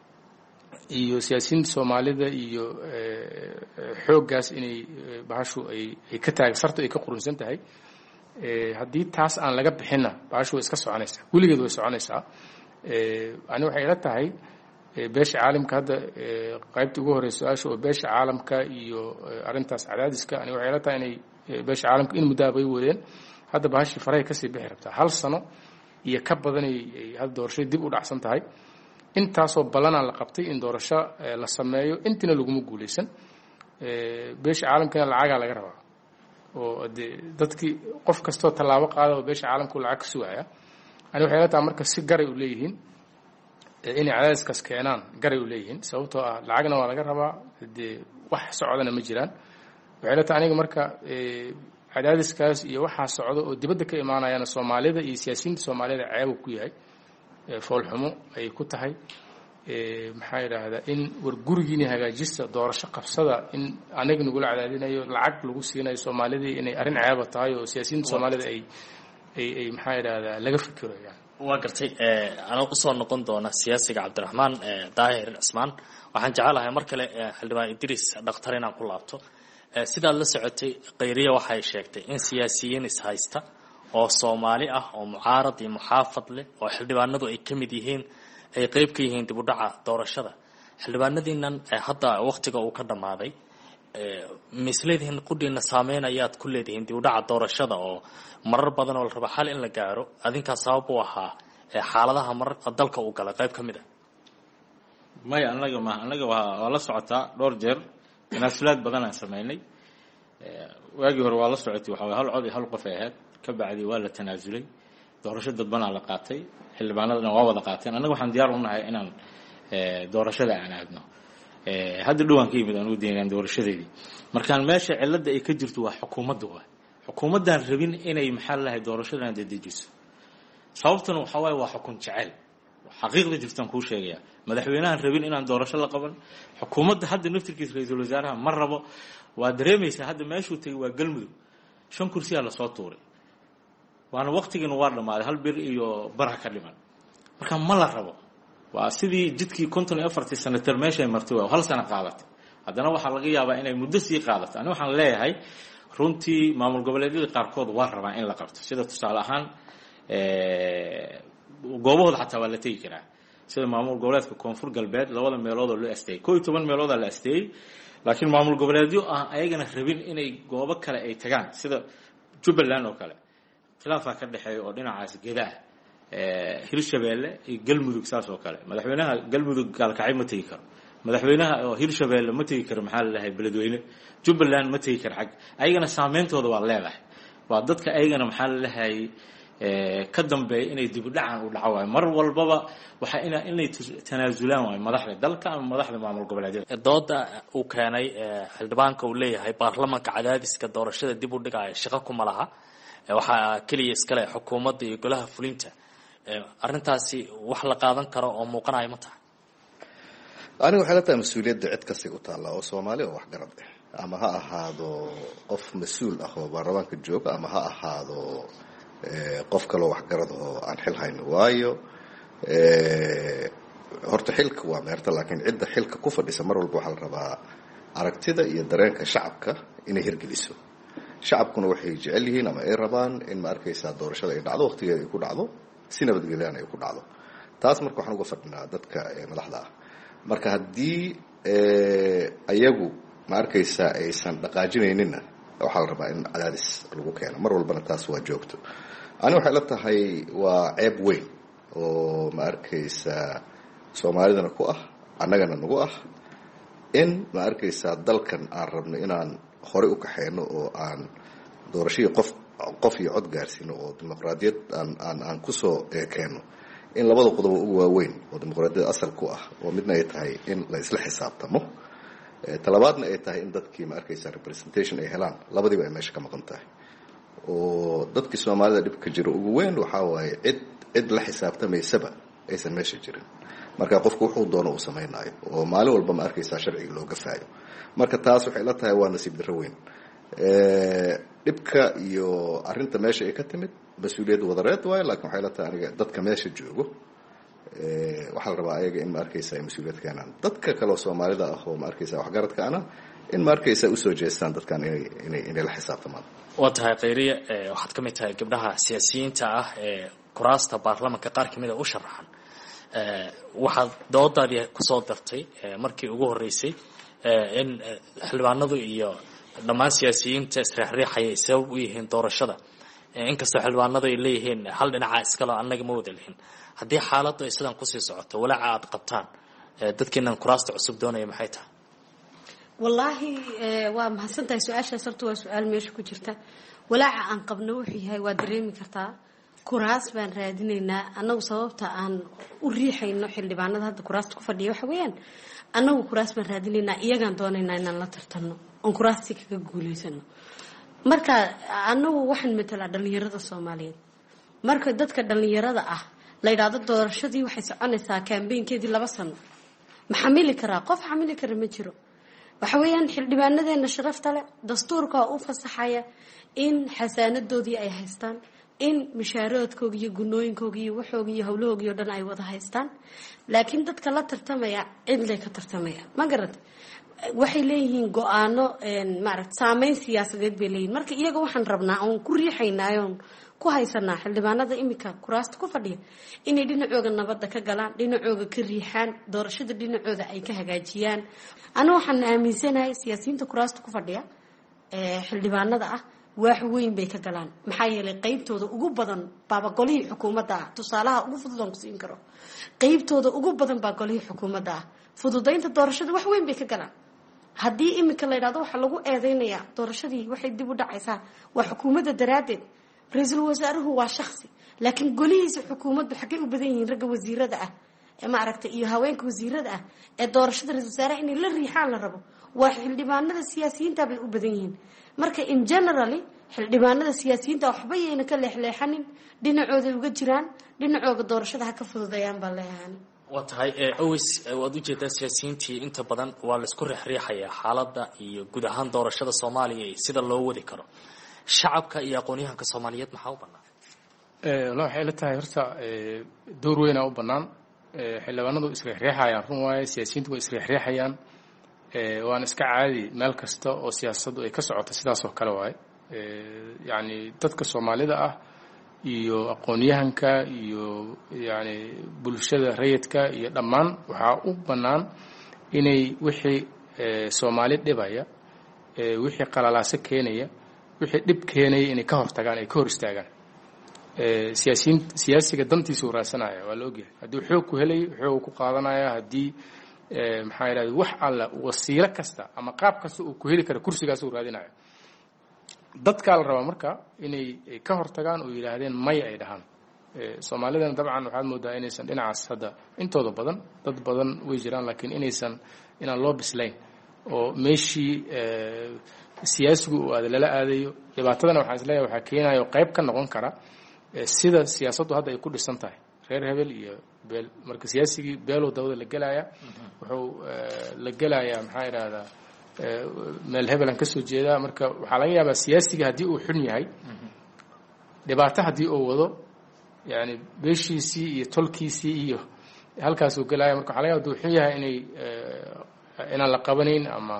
iyo siyaasiyiinta soomaalida iyo xooggaas inay bahashu ay ay ka taag sartu ay ka qurunsan tahay. haddii taas aan laga bixinna bahashu way iska soconaysaa, weligeed way soconaysaa. ani waxay ila tahay beesha caalamka hadda qaybta ugu horeysa su-aasha oo beesha caalamka iyo arrintaas cadaadiska, ani waxay ila tahay inay beesha caalamka in muddo bay wadeen. hadda bahashii farahay kasii bixi rabtaa. hal sano iyo ka badanay hadda doorashadii dib u dhacsan tahay. intaasoo ballanaa la qabtay in doorasho la sameeyo, intina laguma guuleysan. beesha caalamkana lacagaa laga rabaa oo de dadkii qof kastoo tallaabo qaada oo beesha caalamku lacag ka sugaya. ani waxay ila tahay marka si garay u leeyihiin inay cadaadiskaas keenaan, garay u leeyihiin. sababtoo ah lacagna waa laga rabaa, dee wax socdana ma jiraan. waxay ila tahay aniga marka cadaadiskaas iyo waxaa socdo oo dibadda ka imaanayana soomaalida iyo siyaasiyiinta soomaalida ceeb ku yahay, foolxumo ay ku tahay. maxaa yidhaahdaa in war gurigiina hagaajista doorasho qabsada in anaga nagula cadaadinayo lacag lagu siinayo soomaalidii inay arrin ceeba tahay oo siyaasiyiinta soomaalida ay ay ay maxaa yidhaahdaa laga fikiro. yani waa gartay. anaa usoo noqon doona siyaasiga cabdiraxmaan daahir cismaan. waxaan jecelahay mar kale xildhibaan idriis dhakhtar inaan ku laabto. sidaad la socotay khayriya waxay sheegtay in siyaasiyiin ishaysta oo soomaali ah oo mucaarad iyo muxaafad leh oo xildhibaanadu ay ka mid yihiin ay qayb ka yihiin dib u dhaca doorashada. xildhibaanadiinan hadda waqtiga uu ka dhammaaday, misleedihiin qudhiina saameyn ayaad ku leedihiin dib u dhaca doorashada oo marar badan oo la raba xal in la gaaro adinkaa sabab u ahaa xaaladaha mar dalka uu galay qayb ka mid a. maya anaga ma anaga waa la socotaa dhowr jeer tanaasulaad badan aan sameynay waagii hore waa la socotay waxa hal cod iyo hal qof ay ahayd ka bacdi waa la tanaasulay doorasho dadban la qaatay xildhibaanadana waa wada qaateen anaga waxaan diyaar u nahay inaan doorashada aan aadno hadda dhawaan ka yimid aan u deegaan doorashadeedii markaan meesha cilada ay ka jirto waa xukuumadda waa xukuumaddan rabin inay maxaa lahayd doorashadan dedejiso sababtuna waxa waaye waa xukun jecel xaqiiqda jirtaan kuu sheegayaa madaxweynahan rabin inaan doorasho la qaban xukuumadda hadda naftirkiisa ra-iisul wasaaraha ma rabo waa dareemaysaa hadda meeshuu tegay waa galmudug shan kursiyaa lasoo tuuray waana waqtigiina waa dhammaaday hal bir iyo barha ka dhiman marka ma la rabo waa sidii jidkii konton iyo afartii sanatar meeshay martay waa hal sano qaadatay haddana waxaa laga yaabaa inay muddo sii qaadato ani waxaan leeyahay runtii maamul goboleedyada qaarkood waa rabaa in la qabto sida tusaale ahaan goobahooda xataa waa la tegi karaa sida maamul goboleedka koonfur galbeed labada meelood oo loo asteeyey koo iyo toban meeloodaa la asteeyey laakiin maamul goboleedyo ah ayagana rabin inay goobo kale ay tagaan sida jubbaland oo kale khilaafaa ka dhexeeya oo dhinacaas gedaa hirshabeelle iyo galmudug saas oo kale madaxweynaha galmudug gaalkacay ma tegi karo madaxweynaha oo hirshabeelle ma tegi karo maxaa lalahay beledweyne jubbaland ma tegi karo xag ayagana saameyntooda waa leedahay waa dadka ayagana maxaa lalahay ka dambeeya inay dibudhacan u dhaco waayo mar walbaba waxaa ina inay tanaasulaan waayo madaxda dalka ama madaxda maamul goboleedyada dooda uu keenay xildhibaanka uu leeyahay baarlamanka cadaadiska doorashada dib u dhigaya shaqo kuma laha waxaa keliya iskale xukuumadda iyo golaha fulinta arrintaasi wax la qaadan karo oo muuqanayo ma tahay aniga waxay la tahay mas-uuliyadda cid kastay u taallaa oo soomaali oo waxgarad ah ama ha ahaado qof mas-uul ah oo baarlamaanka jooga ama ha ahaado qof kaloo waxgarad oo aan xil hayno waayo horta xilka waa meerta laakiin cidda xilka ku fadhisa mar walba waxaa la rabaa aragtida iyo dareenka shacabka inay hirgeliso shacabkuna waxay jecel yihiin ama ay rabaan in ma arkaysaa doorashada ay dhacdo waqtigeeda ay ku dhacdo si nabadgelyan ay ku dhacdo taas marka waxaan uga fadhinaa dadka madaxda ah marka haddii ayagu ma arkaysaa aysan dhaqaajinayninna waxaa la rabaa in cadaadis lagu keeno mar walbana taas waa joogto ani waxay la tahay waa ceeb weyn oo ma arkaysaa soomaalidana ku ah annagana nagu ah in ma arkaysaa dalkan aan rabno inaan horey u kaxeyno oo aan doorashadii qof qof iyo cod gaarsiino oo dimuqraadiyad aan aan aan kusoo keenno in labada qodob ugu waaweyn oo dimuqraadiyad asal ku ah oo midna ay tahay in la isla xisaabtamo talabaadna ay tahay in dadkii ma arkaysaa representation ay helaan labadiiba ay meesha ka maqan tahay oo dadkii soomaalida dhibka jiro ugu weyn waxaa waaye cid cid la xisaabtamaysaba aysan meesha jirin marka qofku wuxuu doono uu samaynayo oo maalin walba ma arkaysaa sharciga loo gafaayo marka taas waxay la tahay waa nasiib darro weyn dhibka iyo arrinta meesha ay ka timid mas-uuliyadda wadareed waayo laakiin waxay la tahay aniga dadka meesha joogo waxaa la rabaa ayaga in ma arkaysa ay mas-uuliyad keenaan dadka kaleo soomaalida ah oo ma arkaysa waxgaradka ana in ma arkaysa usoo jeestaan dadkan inay inay inay la xisaabtamaan waa tahay khayriye waxaad ka mid tahay gabdhaha siyaasiyiinta ah ee kuraasta baarlamanka qaar kamid a u sharaxan waxaad doodaadii kusoo dartay markii ugu horreysay in xildhibaanadu iyo dhammaan siyaasiyiinta isriixriixaya ay sabab u yihiin doorashada inkastoo xildhibaanadu ay leeyihiin hal dhinaca iskalo annaga ma wada lihin haddii xaaladdu ay sidan kusii socoto walaaca aad qabtaan dadkiinan kuraasta cusub doonaya maxay tahay wallaahi waa mahadsan tahay su-aashaas horta waa su-aal meesha ku jirta walaaca aan qabno wuxuu yahay waa dareemi kartaa kuraas baan raadinaynaa annagu sababta aan u riixayno xildhibaanada hadda kuraasta ku fadhiya waxa weeyaan annagu kuraas baan raadinaynaa iyagaan doonaynaa inaan la tartanno oon kuraastii kaga guulaysano marka annagu waxaan matalaa dhallinyarada soomaaliyeed marka dadka dhallinyarada ah la yidhaahdo doorashadii waxay soconaysaa kambeynkeedii laba sano ma xamili karaa qof xamili kara ma jiro waxa weeyaan xildhibaanadeena sharafta leh dastuurka u fasaxaya in xasaanadoodii ay haystaan in mashaaroodkooga iyo gunooyinkooga iyo waxooga iyo howlahoogii o dhan ay wada haystaan laakiin dadka la tartamaya cidlay ka tartamaya ma garad waxay leeyihiin go-aano maarata saameyn siyaasadeed bay leeyihin marka iyaga waxaan rabnaa oon ku riixaynaayoon ku haysanaa xildhibaanada imika kuraasta ku fadhiya inay dhinacooga nabadda ka galaan dhinacooga ka riixaan doorashada dhinacooda ay ka hagaajiyaan ana waxaan aaminsanahay siyaasiyiinta kuraasta ku fadhiya xildhibaanada ah waax weyn bay ka galaan maxaa yeelay qaybtooda ugu badan baaba golihii xukuumadda ah tusaalaha ugu fudud aan ku siin karo qaybtooda ugu badan baa golihii xukuumadda ah fududaynta doorashada wax weyn bay ka galaan haddii iminka la yidhahdo waxaa lagu eedeynayaa doorashadii waxay dib u dhacaysaa waa xukuumadda daraaddeed ra-iisul wasaaruhu waa shaksi laakiin golihiisa xukuumaddu xaggay u badan yihiin ragga wasiirada ah ee ma aragtay iyo haweenka wasiirada ah ee doorashada ra-isul wasaaraha inay la riixaan la rabo waa xildhibaanada siyaasiyiinta bay u badan yihiin marka in generally xildhibaanada siyaasiyiinta waxba yayna ka leexleexanin dhinacooday uga jiraan dhinacooga doorashada ha ka fududayaan baa leeyahan waa tahay aways waad ujeedaa siyaasiyiintii inta badan waa laisku riixriixayaa xaaladda iyo guud ahaan doorashada soomaaliya iyo sida loo wadi karo shacabka iyo aqoon-yahanka soomaaliyeed maxaa u bannaan wala waxay la tahay horta door weynaa u bannaan xildhibaanadu isriixriixayaan run waaye siyaasiyiintu way isriixriixayaan waana iska caadi meel kasta oo siyaasaddu ay ka socoto sidaas oo kale waaye yacni dadka soomaalida ah iyo aqoon-yahanka iyo yacni bulshada rayidka iyo dhammaan waxaa u bannaan inay wixii soomaali dhibaya wixii qalalaaso keenaya wixii dhib keenaya inay ka hortagaan ay ka hor istaagaan siyaasiyiin siyaasiga dantiisa uu raadsanaya waa la ogyahay haddii xoog ku helayo xoog ku qaadanaya haddii maxaa yidhahda wax alla wasiilo kasta ama qaab kasta uu ku heli kara kursigaas uu raadinayo dadkaa la rabaa marka inay ka hortagaan oo yidhaahdeen may ay dhahaan soomaalidana dabcan waxaad moodaa inaysan dhinacaas hadda intooda badan dad badan way jiraan laakiin inaysan inaan loo bislayn oo meeshii siyaasigu uu aada lala aadayo dhibaatadana waxaan isleeyahay waxaa keenayo qayb ka noqon kara sida siyaasaddu hadda ay ku dhisan tahay reer hebel iyo beel marka siyaasigii beelow dawada la gelaya wuxuu la gelayaa maxaa idhahdaa meel hebelan ka soo jeedaa marka waxaa laga yaabaa siyaasiga haddii uu xun yahay dhibaato haddii uu wado yani beeshiisii iyo tolkiisii iyo halkaasuu gelaya marka waxa laga yaba haduu xun yahay inay inaan la qabanayn ama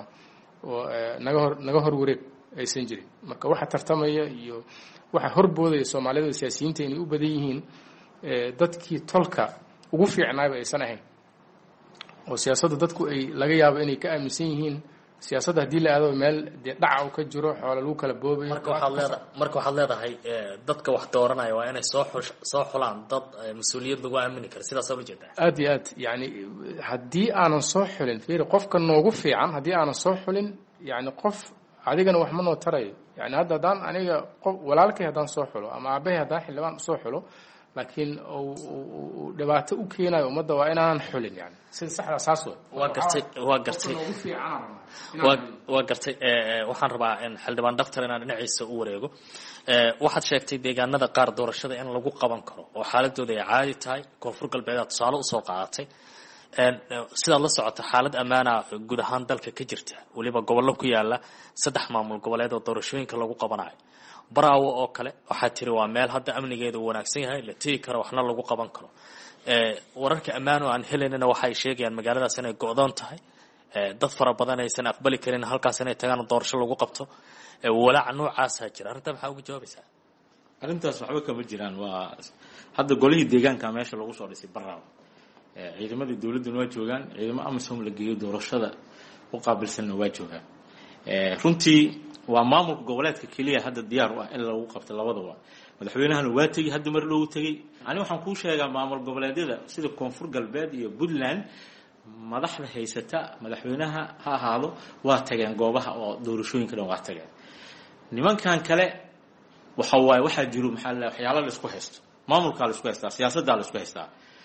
naga hor naga hor wareeg aysan jirin marka waxa tartamaya iyo waxa horboodaya soomaalida siyaasiyiinta inay u badan yihiin dadkii tolka ugu fiicnaayba aysan ahayn oo siyaasadda dadku ay laga yaabo inay ka aaminsan yihiin siyaasadda haddii la aado meel dee dhaca uu ka jiro xoola lagu kala boobayo marka waxaad leedahay marka waxaad leedahay dadka wax dooranaya waa inay soo xush soo xulaan dad mas-uuliyad lagu aamini karo sidaas oo jeedaa aad iyo aad yani haddii aanan soo xulin fiiri qofka noogu fiican haddii aanan soo xulin yani qof adigana wax ma noo tarayo yani hadda haddaan aniga qof walaalkay haddaan soo xulo ama aabahay haddaan xildhibaan usoo xulo laakiin uu dhibaato u keenayo ummadda waa inaanan xulin yani sida saxda saas wey waa gartay waa gartay waa waa gartay waxaan rabaa in xildhibaan dhaktar inaan dhinaciisa u wareego waxaad sheegtay deegaanada qaar doorashada in lagu qaban karo oo xaaladooda ay caadi tahay koonfur galbeed tusaale usoo qaadatay sidaad la socota xaalad ammaana guud ahaan dalka ka jirta weliba gobollo ku yaala saddex maamul goboleed oo doorashooyinka lagu qabanayo baraawo oo kale waxaa tiri waa meel hadda amnigeeda uu wanaagsan yahay la tegi karo waxna lagu qaban karo wararka ammaan oo aan helaynana waxay sheegayaan magaaladaas inay go-doon tahay dad fara badan aysan aqbali karin halkaas inay tagaan doorasho lagu qabto walaaca noocaasaa jira arrinta maxaa uga jawaabaysaa arrintaas waxba kama jiraan waa hadda golihii deegaanka meesha lagu soo dhisay baraawo ciidamadii dawladduna waa joogaan ciidamo amisom la geeyo doorashada u qaabilsanna waa joogaan runtii waa maamulka goboleedka keliya hadda diyaar u ah in lagu qabto labadaba madaxweynahana waa tegey hadda mar loogu tegey ani waxaan kuu sheegaa maamul goboleedyada sida koonfur galbeed iyo puntland madaxda haysata madaxweynaha ha ahaado waa tageen goobaha oo doorashooyinka dhan waa tageen nimankan kale waxa waaye waxaa jiro maxaa la waxyaalo la isku haysto maamulkaa la isku haystaa siyaasaddaa la isku haystaa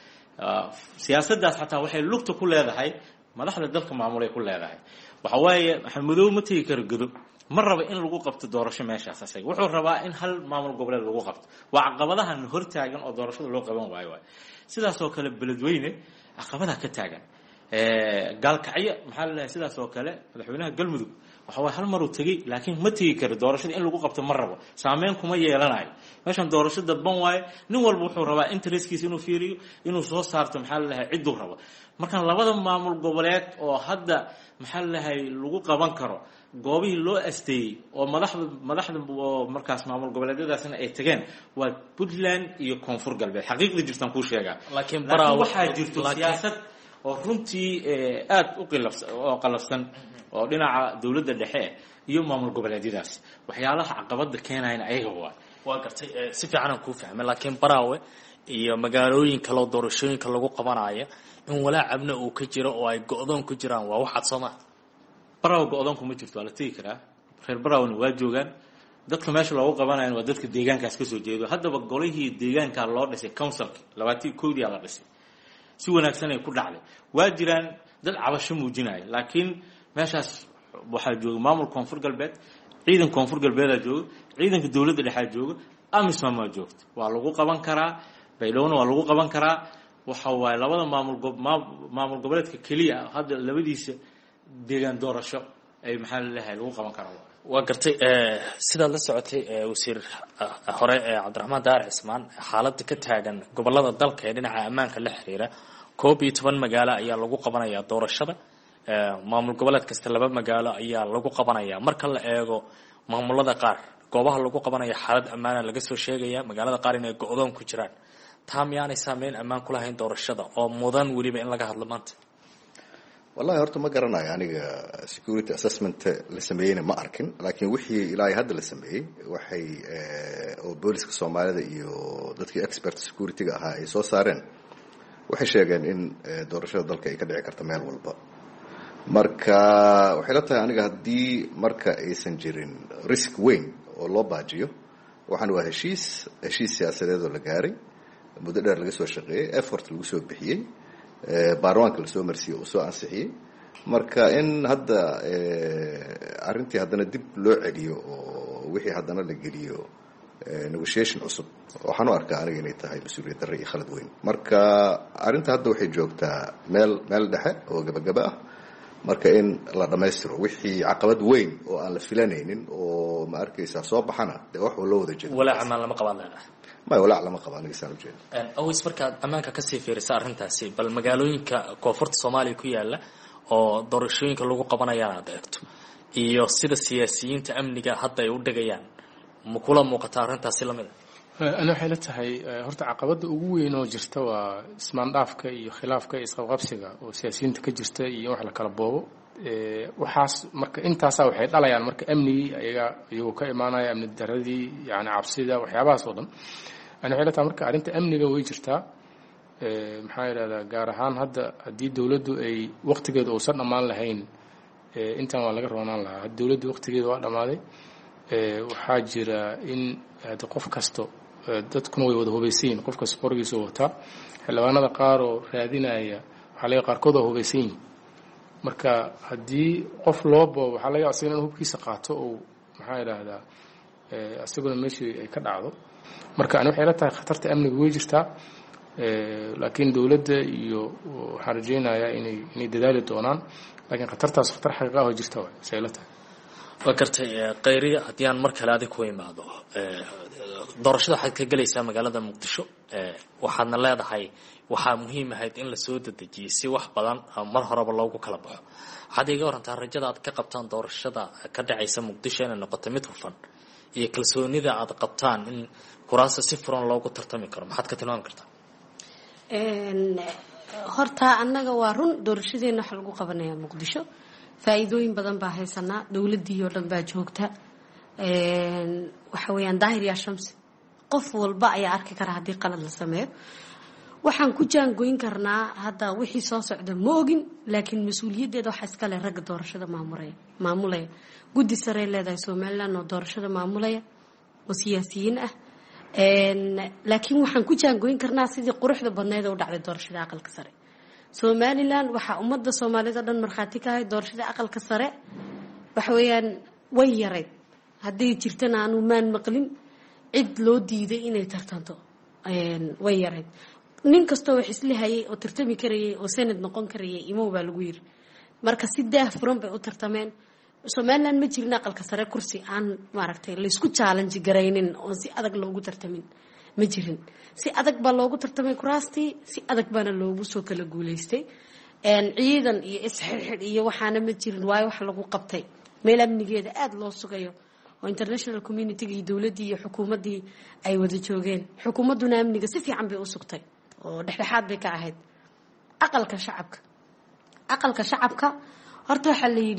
siyaasaddaas xataa waxay lugta ku leedahay madaxda dalka maamulay ku leedahay waxa waaye maxamudow ma tegi karo godob ma raba in lagu qabto doorasho meeshaas asaga wuxuu rabaa in hal maamul goboleed lagu qabto waa caqabadahan hortaagan oo doorashada loo qaban waayo waay sidaas oo kale beledweyne caqabadaha ka taagan gaalkacyo maxaa laleeyahay sidaas oo kale madaxweynaha galmudug waxa waay hal maruu tegey laakiin ma tegi karo doorashada in lagu qabto ma rabo saameyn kuma yeelanayo meeshan doorasho dadban waaye nin walba wuxuu rabaa intereskiisa inuu fiiriyo inuu soo saarto maxaa laleeyahay cidduu rabo markaan labada maamul goboleed oo hadda maxaa laleeyahay lagu qaban karo goobihii loo asteeyey oo madaxda madaxda oo markaas maamul goboleedyadaasna ay tageen waa puntland iyo koonfur galbeed xaqiiqda jirtaan kuu sheegaa laakiin waxaa jirto siyaasad oo runtii aad u qilafsan oo qalafsan oo dhinaca dawladda dhexe iyo maamul goboleedyadaas waxyaalaha caqabada keenayna ayaga waa waa gartay si fiican aan ku fahmay laakiin baraawe iyo magaalooyin kale oo doorashooyinka lagu qabanayo in walaac abna uu ka jiro oo ay go'doon ku jiraan waa waxaad Soomaa baraawe go'doon kuma jirto waa la tagi karaa reer baraawna waa joogaan dadka meesha loogu qabanayo waa dadka deegaankaas ka soo jeedo haddaba golihii deegaanka loo dhisay councilka labaatan iyo kow yaa la dhisay si wanaagsan ay ku dhacday waa jiraan dad cabasho muujinaya laakiin meeshaas waxaa jooga maamul koonfur galbeed ciidan koonfur galbeeda jooga ciidanka dawladda dhexe jooga amisom ma joogto waa lagu qaban karaa baydhowna waa lagu qaban karaa waxa waay labada maamul maamul goboleedka kaliya hadda labadiisa deegaan doorasho ay maxaa leeyahay lagu qaban karaa waa gartay ee sida la socotay wasiir hore ee Cabdiraxmaan Daar Cismaan xaaladda ka taagan gobolada dalka ee dhinaca ammaanka la xiriira koob iyo toban magaalo ayaa lagu qabanayaa doorashada maamul goboleed kasta laba magaalo ayaa lagu qabanayaa marka la eego maamulada qaar goobaha lagu qabanayo xaalad ammaan laga soo sheegaya magaalada qaar inay go'doon ku jiraan taam yaanay saameyn ammaan ku lahayn doorashada oo mudan waliba in laga hadlo maanta wallahi horta ma garanayo aniga security assessment la sameeyay ma arkin laakiin wixii ilaa hadda la sameeyay waxay oo booliska Soomaalida iyo dadkii expert security-ga ahaa ay soo saareen waxay sheegeen in doorashada dalka ay ka dhici karto meel walba marka waxay la tahay aniga haddii marka aysan jirin risk weyn oo loo baajiyo waxaan waa heshiis heshiis siyaasadeed oo la gaaray muddo dheer laga soo shaqeeyay effort lagu soo bixiyay baarlamaanka la soo marsiiyay oo soo ansixiyay marka in hadda arintii haddana dib loo celiyo oo wixii haddana la geliyo negotiation cusub waxaan u arkaa aniga inay tahay mas-uuliyad darre iyo khalad weyn marka arinta hadda waxay joogtaa meel meel dhexe oo gabagaba ah marka in la dhamaystiro wixii caqabad weyn oo aan la filanaynin oo ma arkaysaa soo baxana dee wax loo wada jeedo walaac amaan lama qabaan leedahay ma walaac lama qabaan aniga saan u jeedo awis marka ammaanka ka sii fiirisa arrintaasi bal magaalooyinka koonfurta Soomaaliya ku yaala oo doorashooyinka lagu qabanayaan aad eegto iyo sida siyaasiyiinta amniga hadda ay u dhagayaan ma kula muuqata arrintaasi lamid ah ana waxay la tahay horta caqabada ugu weyn oo jirta waa ismaandhaafka iyo khilaafka isqabqabsiga oo siyaasiyiinta ka jirta iyo wax la kala boobo ee waxaas marka intaas waxay dhalayaan marka amnigi ayaga iyagu ka imaanaya amni daradii yaani cabsida waxyaabahaas oo dhan ana waxay la tahay marka arrinta amniga way jirtaa ee maxaa yiraahdaa gaar ahaan hadda hadii dawladdu ay waqtigeeda oo san dhamaan lahayn ee intan waa laga roonaan lahaa dawladdu waqtigeeda waa dhamaaday ee waxaa jira in hada qof kasto dadkuna way wada hubaysiin qofka sporgiisa wata xilwaanada qaar oo raadinaya waxa laga qaarkood oo hubaysiin marka hadii qof loobo waxa laga asagna inuu hubkiisa qaato oo maxaa yiraahdaa ee asaguna meeshii ay ka dhacdo marka ana waxay la tahay khatarta amniga way jirtaa ee laakiin dawladda iyo xarjeenaya inay inay dadaali doonaan laakiin khatartaas khatar xaqiiqo ah oo jirta way saylataa wakartay qayriya hadii aan mar kale aad ku imaado ee doorashada waxaad ka galaysaa magaalada Muqdisho ee waxaadna leedahay waxa muhiim ah in la soo dedejiyo si wax badan mar horeba loogu kala baxo waxaad iga warantaa rajada aad ka qabtaan doorashada ka dhacaysa Muqdisho inay noqoto mid hufan iyo kalsoonida aad qabtaan in kuraasta si furan loogu tartami karo maxaad ka tilmaami kartaa een horta annaga waa run doorashadeena waxa lagu qabanayaa Muqdisho faa'iidooyin badan baa haysanaa dawladii oo dhan baa joogta een waxa weeyaan daahir ya shams qof walba ayaa arki kara hadii qalad la sameeyo waxaan ku jaangoyn karnaa hadda wixii soo socda ma ogin laakiin mas'uuliyadeeda waxa iska leh rag doorashada maamulaya maamulaya guddi sare leedahay Soomaaliland oo doorashada maamulaya oo siyaasiyiin ah een laakiin waxaan ku jaangoyn karnaa sidii quruxda badneed oo dhacday doorashada aqalka sare Soomaaliland waxa ummadda Soomaalida dhan marxaati ka hay doorashada aqalka sare waxa weeyaan way yaray hadii jirtana aanu maan maqlin cid loo diiday inay tartanto een way yaray nin kasto wax isla hayay oo tartami karayay oo sanad noqon karayay imo baa lagu yiri marka si daah furan bay u tartameen Soomaaliland ma jirna aqalka sare kursi aan maaragtay la isku challenge garaynin oo si adag loogu tartamin ma jirin si adag baa loogu tartamay kuraastii si adag baana loogu soo kala guuleystay een ciidan iyo isxirxid iyo waxaana ma jirin waay wax lagu qabtay meel amnigeeda aad loo sugayo oo international community iyo dawladii iyo xukuumadii ay wada joogeen xukuumaduna amniga si fiican bay u sugtay oo dhexdhexaad bay ka ahayd aqalka shacabka aqalka shacabka horta waxa la yiri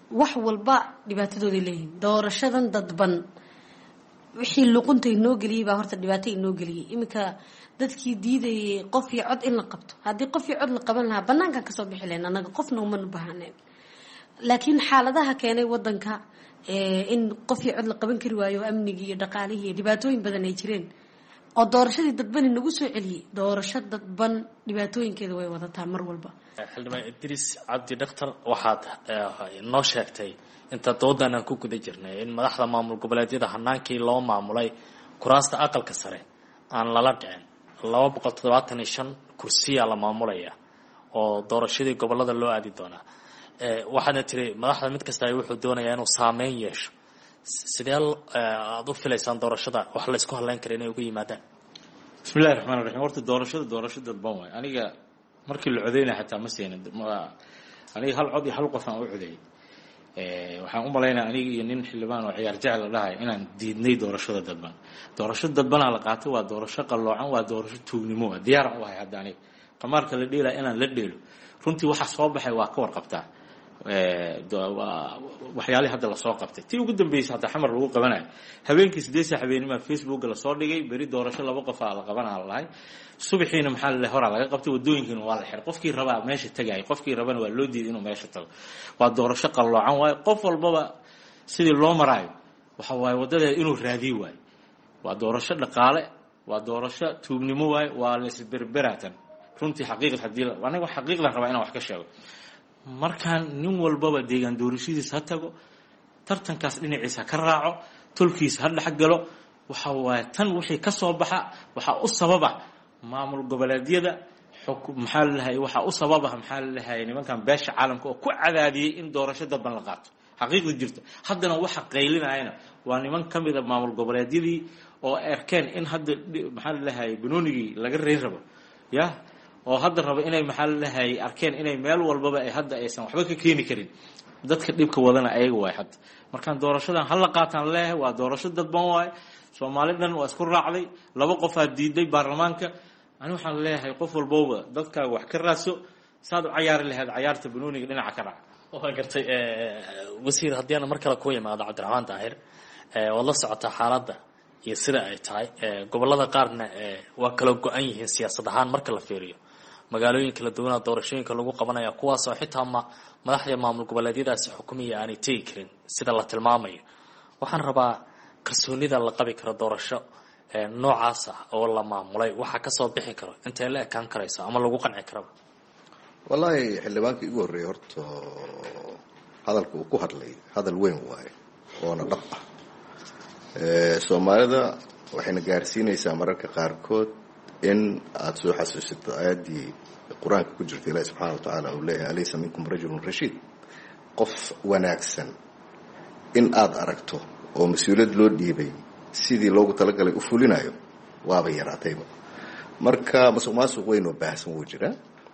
wax walba dhibaatadooday leeyihiin. Doorashadan dadban wixii luqunta inoo geliyay baa horta dhibaato inoo geliyay. Iminka dadkii diidayay qof iyo cod in la qabto, haddii qof iyo cod la qaban lahaa banaankan kasoo bixi lahayn, anaga qofna uma baahnayn. Laakiin xaaladaha keenay wadanka in qof iyo cod la qaban kari waayo, amnigi iyo dhaqaalihii iyo dhibaatooyin badan ay jireen oo doorashadii dadban inagu soo celiyay. Doorasho dadban dhibaatooyinkeeda way wadataa mar walba. xildhibaan Idris Cabdi Dhakhtar, waxaad noo sheegtay inta doodan aan ku guda jirnay in madaxda maamul goboleedyada hanaankii loo maamulay kuraasta aqalka sare aan lala dhicin. laba boqol toddobaatan iyo shan kursiya la maamulaya oo doorashadii gobolada loo aadi doonaa. waxaana tiri madaxda mid kasta ay wuxuu doonayaa inuu saameyn yeesho. sidee aad u filaysaan doorashada wax la isku halayn karo inay ugu yimaadaan? bismillahi raxmaani raxiim. horta doorashada doorasho dadban waay. aniga markii la codeynaya xataa ma seenin. aniga hal cod iyo hal qof aan u codeeyay. waxaan u malaynaa aniga iyo nin xildhibaan oo ciyaar jecel la dhahay inaan diidnay doorashada dadban. doorashada dadbanaa la qaatay waa doorasho qalloocan, waa doorasho tuugnimo. diyaar u ahay hadda aniga qamaarka la dheelaa inaan la dheelo. runtii waxa soo baxay waa ka warqabtaa waxyaalihii hadda lasoo qabtay. tii ugu dambeysay hadda xamar lagu qabanayo habeenkii sideed saac habeenimo Facebook lasoo dhigay, beri doorasho laba qof aa la qabanaa lahay. subaxiina maxaa la horaa laga qabtay, wadooyinkiina waa la xiray. qofkii rabaa meesha tagay, qofkii rabana waa loo diiday inuu meesha tago. waa doorasho qalloocan waaye. qof walbaba sidii loo maraayo waxa waaye wadadeeda inuu raadiyo waaye. waa doorasho dhaqaale, waa doorasho tuugnimo waaye, waa la isberberatan. runtii xaqiiqad hadii aniga xaqiiqdan rabaa inaan wax ka sheego. markaan nin walbaba deegaan doorashadiisa ha tago, tartankaas dhinaciisa ka raaco, tolkiisa ha dhex galo. waxa waaye tan wixii ka soo baxa waxa u sababa maamul goboleedyada maxaa la lahay waxa u sababa maxaa la lahay nimankan beesha caalamka oo ku cadaadiyay in doorasho dadban la qaato. xaqiiqda jirta haddana waxa qaylinayna waa niman ka mid ah maamul goboleedyadii oo arkeen in hadda maxaa la lahay banoonigii laga reey rabo ya oo hadda raba inay maxaa la lahay arkeen inay meel walbaba ay hadda aysan waxba ka keeni karin. dadka dhibka wadana ayaga waay. hadda markaan doorashadan hal la qaataan leeyahay waa doorasho dadban waay. Soomaalidan waa isku raacday, laba qof aa diiday baarlamaanka. ani waxaan leeyahay qof walbaba dadkaaga wax ka raadso, saad u cayaari lahayd cayaarta banooniga dhinaca ka raac. waxaa gartay wasiir, haddii aan mar kale ku yimaado Cabdiraxmaan Daahir, waad la socotaa xaaladda iyo sida ay tahay. gobolada qaarna waa kala go-an yihiin siyaasad ahaan marka la fiiriyo. magaalooyin kala duwanaa doorashooyinka lagu qabanaya, kuwaasoo xitaa ma madaxda maamul goboleedyadaasi xukumiya aanay tegi karin sida la tilmaamayo. waxaan rabaa kalsoonida la qabi karo doorasho noocaas ah oo la maamulay waxa ka soo bixi karo intee la ekaan karaysa ama lagu qanci karaba? wallaahi xildhibaankii ugu horreeyay horta hadalka uu ku hadlay hadal weyn waaye oona dhab ah. soomaalida waxayna gaarsiinaysaa mararka qaarkood in aad soo xasuusato aayaddii qur-aanka ku jirta ilaahi subxaana wa tacaala uu leeyahay alaysa minkum rajulun rashiid. qof wanaagsan in aad aragto oo mas-uuliyad loo dhiibay sidii loogu talagalay u fulinayo waaba yaraatayba. marka masuq maasuq weyn oo baahsan wuu jiraa.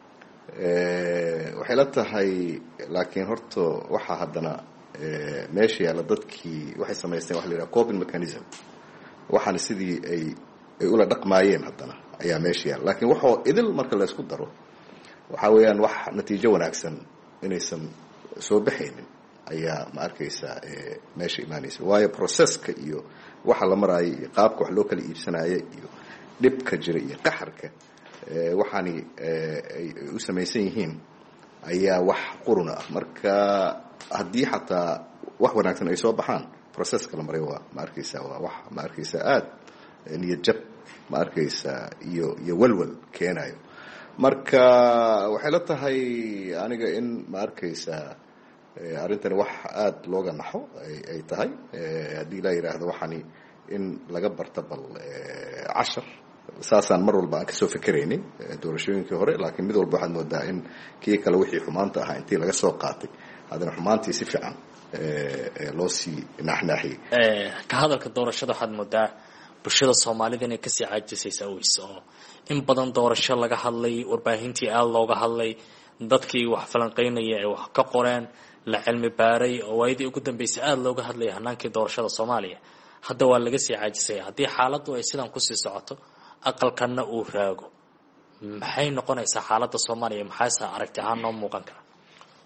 waxay la tahay laakiin horta waxaa haddana meesha yaalla dadkii waxay samaysteen waxa la yidhaha coping mechanism. waxaana sidii ay ay ula dhaqmaayeen haddana ayaa meesha yaalla. laakiin waxoo idil marka la isku daro waxaa weeyaan wax natiijo wanaagsan inaysan soo baxaynin ayaa ma arkaysaa meesha imaanaysa. waayo processka iyo waxa la maraayo iyo qaabka wax loo kala iibsanaayo iyo dhibka jira iyo qaxarka waxaani ay u samaysan yihiin ayaa wax quruna ah. marka haddii xataa wax wanaagsan ay soo baxaan, processka la maray waa ma arkaysaa waa wax ma arkaysaa aad niyad jab ma arkaysaa iyo iyo walwal keenayo. marka waxay la tahay aniga in ma arkaysaa arrintani wax aad looga naxo ay tahay. haddii la yidhaahdo waxaani in laga barta bal cashar, saasaan mar walba aan kasoo fekeraynin doorashooyinkii hore. laakiin mid walba waxaad moodaa in kii kale wixii xumaanta ahaa intii laga soo qaatay haddana xumaantii si fiican loo sii naaxnaaxiyey. ka hadalka doorashada waxaad moodaa bulshada soomaalida inay kasii caajisaysaa weyse oo in badan doorasho laga hadlay, warbaahintii aada looga hadlay, dadkii wax falanqeynaya ay wax ka qoreen, la cilmi baaray oo waayadii ugu dambeysay aada looga hadlaya hanaankii doorashada Soomaaliya. hadda waa laga sii caajisaya. haddii xaaladdu ay sidan kusii socoto, aqalkana uu raago, maxay noqonaysaa xaaladda Soomaaliya? maxayse aragti ahaan noo muuqan kara?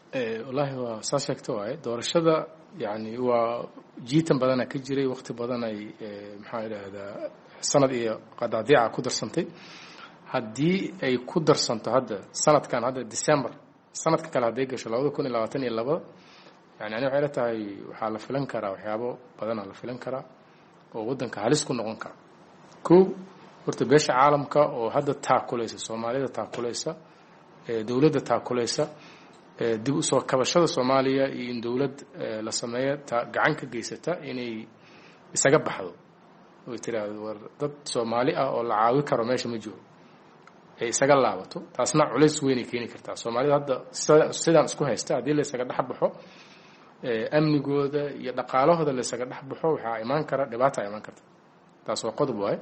wallaahi waa saa sheegto waaye doorashada yani waa jiitan badana ka jiray waqti badan ay maxaa idhaahdaa sanad iyo qadaadiica ku darsantay haddii ay ku darsanto hadda sanadkan hadda december sanadka kale hadday gasho labada kun iyo labaatan iyo labada yani ani waxay la tahay waxaa la filan karaa waxyaabo badanaa la filan karaa oo waddanka halis ku noqon kara kow horta beesha caalamka oo hadda taakulaysa soomaalida taakulaysa dowladda taakulaysa dib u soo kabashada soomaaliya iyo in dowlad la sameeyo gacan ka geysata inay isaga baxdo oy tiraahdo war dad soomaali ah oo la caawi karo meesha ma joogo ay isaga laabato taasna culays weynay keeni kartaa soomaalida hadda sidaan isku haysta haddii la isaga dhex baxo amnigooda iyo dhaqaalahooda la isaga dhex baxo waxaa imaan kara dhibaata imaan karta taas waa qodob waaye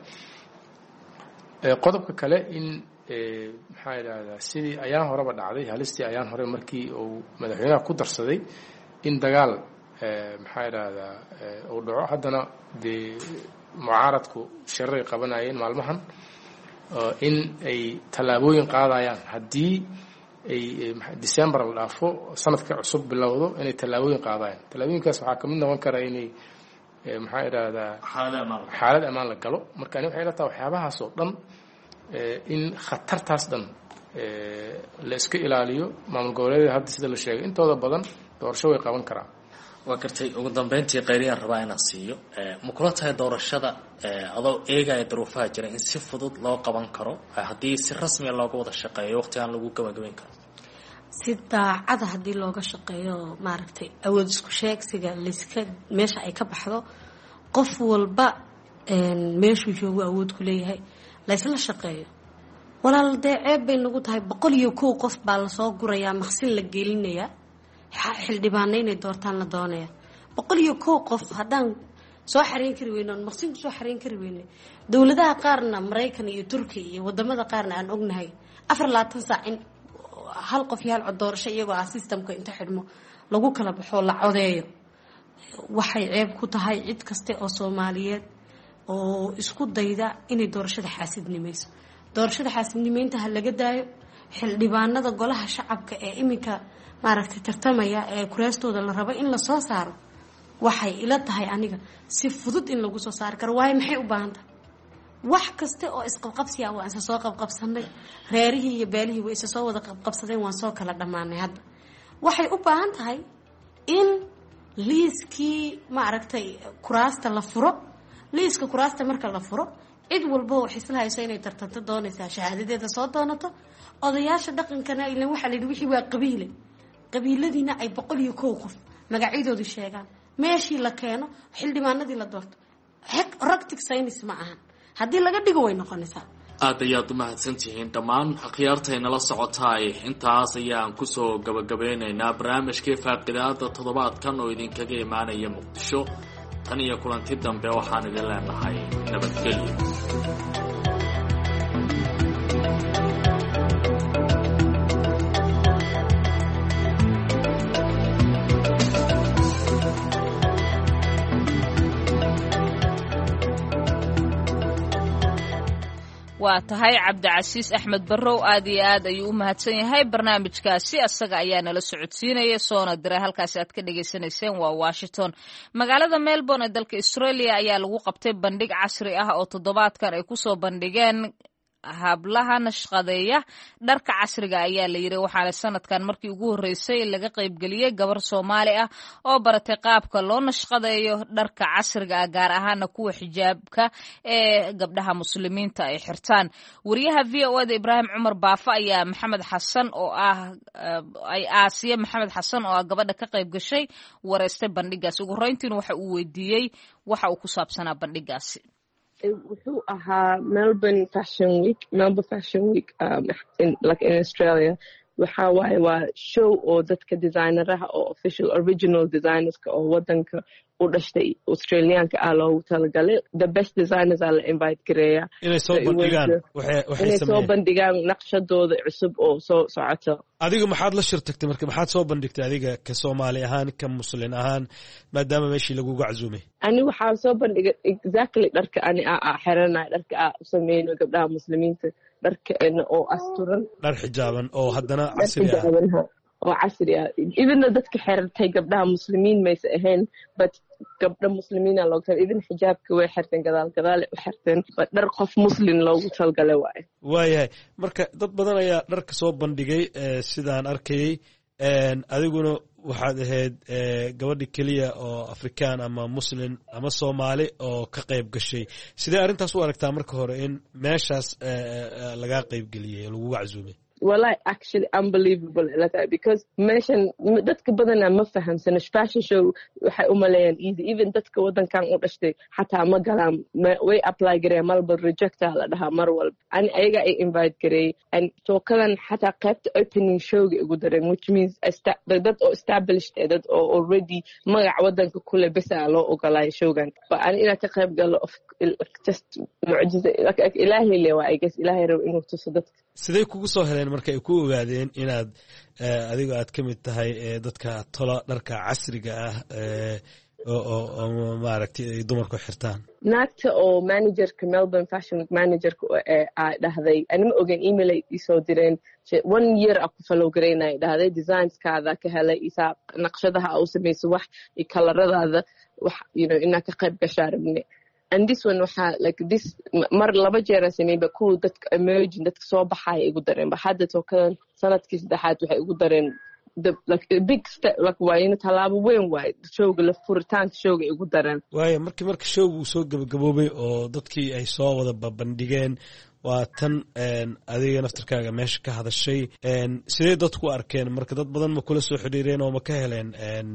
qodobka kale in maxaa idhaahdaa sidii ayaan horeba dhacday halistii ayaan hore markii uu madaxweynaha ku darsaday in dagaal maxaa idhaahdaa uu dhaco haddana dee mucaaradku shiraray qabanayeen maalmahan in ay tallaabooyin qaadayaan haddii ay december la dhaafo sanadka cusub bilowdo inay tallaabooyin qaadayaan tallaabooyinkaas waxaa kamid noqon kara inay maxaa idhaahdaa xaalad ammaan la galo marka ani waxay la tahay waxyaabahaas oo dhan in khatartaas dhan la iska ilaaliyo maamul goboleedyada hadda sida la sheegay intooda badan doorasho way qaban karaan waa gartay ugu dambeyntii qayriyaan rabaa inaan siiyo ma kula tahay doorashada adoo eegaya duruufaha jira in si fudud loo qaban karo haddii si rasmiya looga wada shaqeeyo waqti aan lagu gabagabayn karo si daacada haddii looga shaqeeyo maaragtay awood isku sheegsiga layska meesha ay ka baxdo qof walba meeshuu joogo awood ku leeyahay laysla shaqeeyo walaal dee ceeb bay nagu tahay boqol iyo kow qof baa lasoo gurayaa maqsin la gelinayaa xildhibaana inay doortaan la doonaya boqol iyo kow qof haddaan soo xareyn kari weyno oon maqsin kusoo xareyn kari weyne dowladaha qaarna maraykan iyo turkiya iyo wadamada qaarna aan ognahay afar labaatan saac in hal qof iyo hal cod doorasho iyagoo ah systemka inta xidhmo lagu kala baxo la codeeyo waxay ceeb ku tahay cid kaste oo soomaaliyeed oo isku dayda inay doorashada xaasidnimayso doorashada xaasidnimeynta ha laga daayo xildhibaanada golaha shacabka ee iminka maaragtay tartamaya ee kuraastooda la rabo in la soo saaro waxay ila tahay aniga si fudud in lagu soo saari karo waayo maxay u baahan tahay wax kasta oo isqabqabsiya waa isa soo qabqabsanay reerihii iyo beelihii way isa soo wada qabqabsadeen waan soo kala dhammaanay hadda waxay u baahan tahay in liiskii maaragtay kuraasta la furo liiska kuraasta marka la furo cid walba waxay isla hayso inay tartanto doonaysaa shahaadadeeda soo doonato odayaasha dhaqankana ilan waxaa la yidhi wixii waa qabiile qabiiladiina ay boqol iyo kow qof magacyadoodu sheegaan meeshii la keeno xildhibaanadii la doorto ractic science ma ahan haddii laga dhigo way noqonaysaa aad ayaad umahadsantihiin dhammaan akhyaartaynala socotaay intaas ayaan kusoo gabagabeynaynaa barnaamijkii faaqidaada toddobaadkan oo idinkaga imaanaya muqdisho tan iyo kulanti dambe waxaan idin leenahay nabadgelyo waa tahay cabdicasiis axmed barrow aad iyo aad ayuu u mahadsan yahay barnaamijkaasi asaga ayaa nala socodsiinaya soona diray halkaasi aad ka dhagaysanayseen waa washington magaalada melbourne ee dalka australia ayaa lagu qabtay bandhig casri ah oo toddobaadkan ay kusoo bandhigeen hablaha nashqadeeya dharka casriga ayaa la yidhi waxaana sanadkan markii ugu horreysay laga qaybgeliyey gabar soomaali ah oo baratay qaabka loo nashqadeeyo dharka casriga ah gaar ahaana kuwa xijaabka ee gabdhaha muslimiinta ay xirtaan wariyaha v o eda ibraahim cumar baafa ayaa maxamed xasan oo ah ay aasiya maxamed xasan oo ah gabadha ka qayb gashay wareystay bandhigaasi ugu horreyntiina waxa uu weydiiyey waxa uu ku saabsanaa bandhigaasi wuxuu ahaa melbourne fashion week melbourne fashion week um, in, like in australia waxa waaye waa show oo dadka designeraha oo official original designerska oo wadanka u dhashtay australiaanka ah loogu talagalay the best designers aa la invite gareeya inay soo bandhigaan inay soo bandhigaan naqshadooda cusub oo soo socoto adiga maxaad la shirtagtay marka maxaad soo bandhigtay adiga ka soomaali ahaan ka muslin ahaan maadaama meeshii laguga casuumay ani waxaa soo bandhigay exactly dharka ani a xiranayo dharka a u sameyno gabdhaha muslimiinta dharka oo asturan dhar xijaaban oo haddana casri ah oo casri ah even though dadka xirtay gabdhaha muslimiin maysa ahayn but gabdha muslimiina loogu talagalay even xijaabka way xirteen gadaal gadaal u xirteen but dhar qof muslim loogu talagalay waaye waayahay marka dad badan ayaa dharka soo bandhigay sidaan arkayay adiguna waxaad ahayd gabadhi keliya oo afrikaan ama muslim ama soomaali oo ka qayb gashay sidee arrintaas u aragtaa marka hore in meeshaas lagaa qaybgeliyey laguga casuumay wallahi actually unbelievable because meeshan dadka badana ma fahamsana fashion show waxay u maleeyaan easy even dadka wadankan u dhashtay xataa ma galaan way apply gareen malba rejecta la dhahaa mar walba ani ayaga ay invite gareey and tookadan xataa qaybta opening showga ugu dareen which means dad oo established dad oo already magac wadanka kule besa loo ogolaayo showgan but ani inaan ka qayb galo of just mucjiza ilaahay le waa I guess ilaahay rabo inuu tuso dadka sidee kugu soo heleen marka ay ku ogaadeen inaad adiga aad ka mid tahay dadka tola dharka casriga ah oo maaragtay ay dumarku xirtaan naagta oo managerka Melbourne Fashion Week managerka ay dhahday anima ogeyn email ay soo direen one year aku follow gareynay dhahday designskaada ka helay isa naqshadaha oo sameeyay wax i kalaradaada wax you know inaa ka qayb gashaa rabne and this one waxa like this mar laba jeer sameeyay ba ku dadka emerging dadka soo baxay igu dareen ba hadda tookan sanadkii saddexaad waxay igu dareen the like a big step like waa in talaabo weyn waay showga la furitaanka showga igu dareen waayo markii marka showgu soo gabagaboobay oo dadkii ay soo wada bandhigeen waa tan adiga naftarkaaga meesha ka hadashay sidee dadku arkeen marka dad badan ma kula soo xiriireen oo ma ka heleen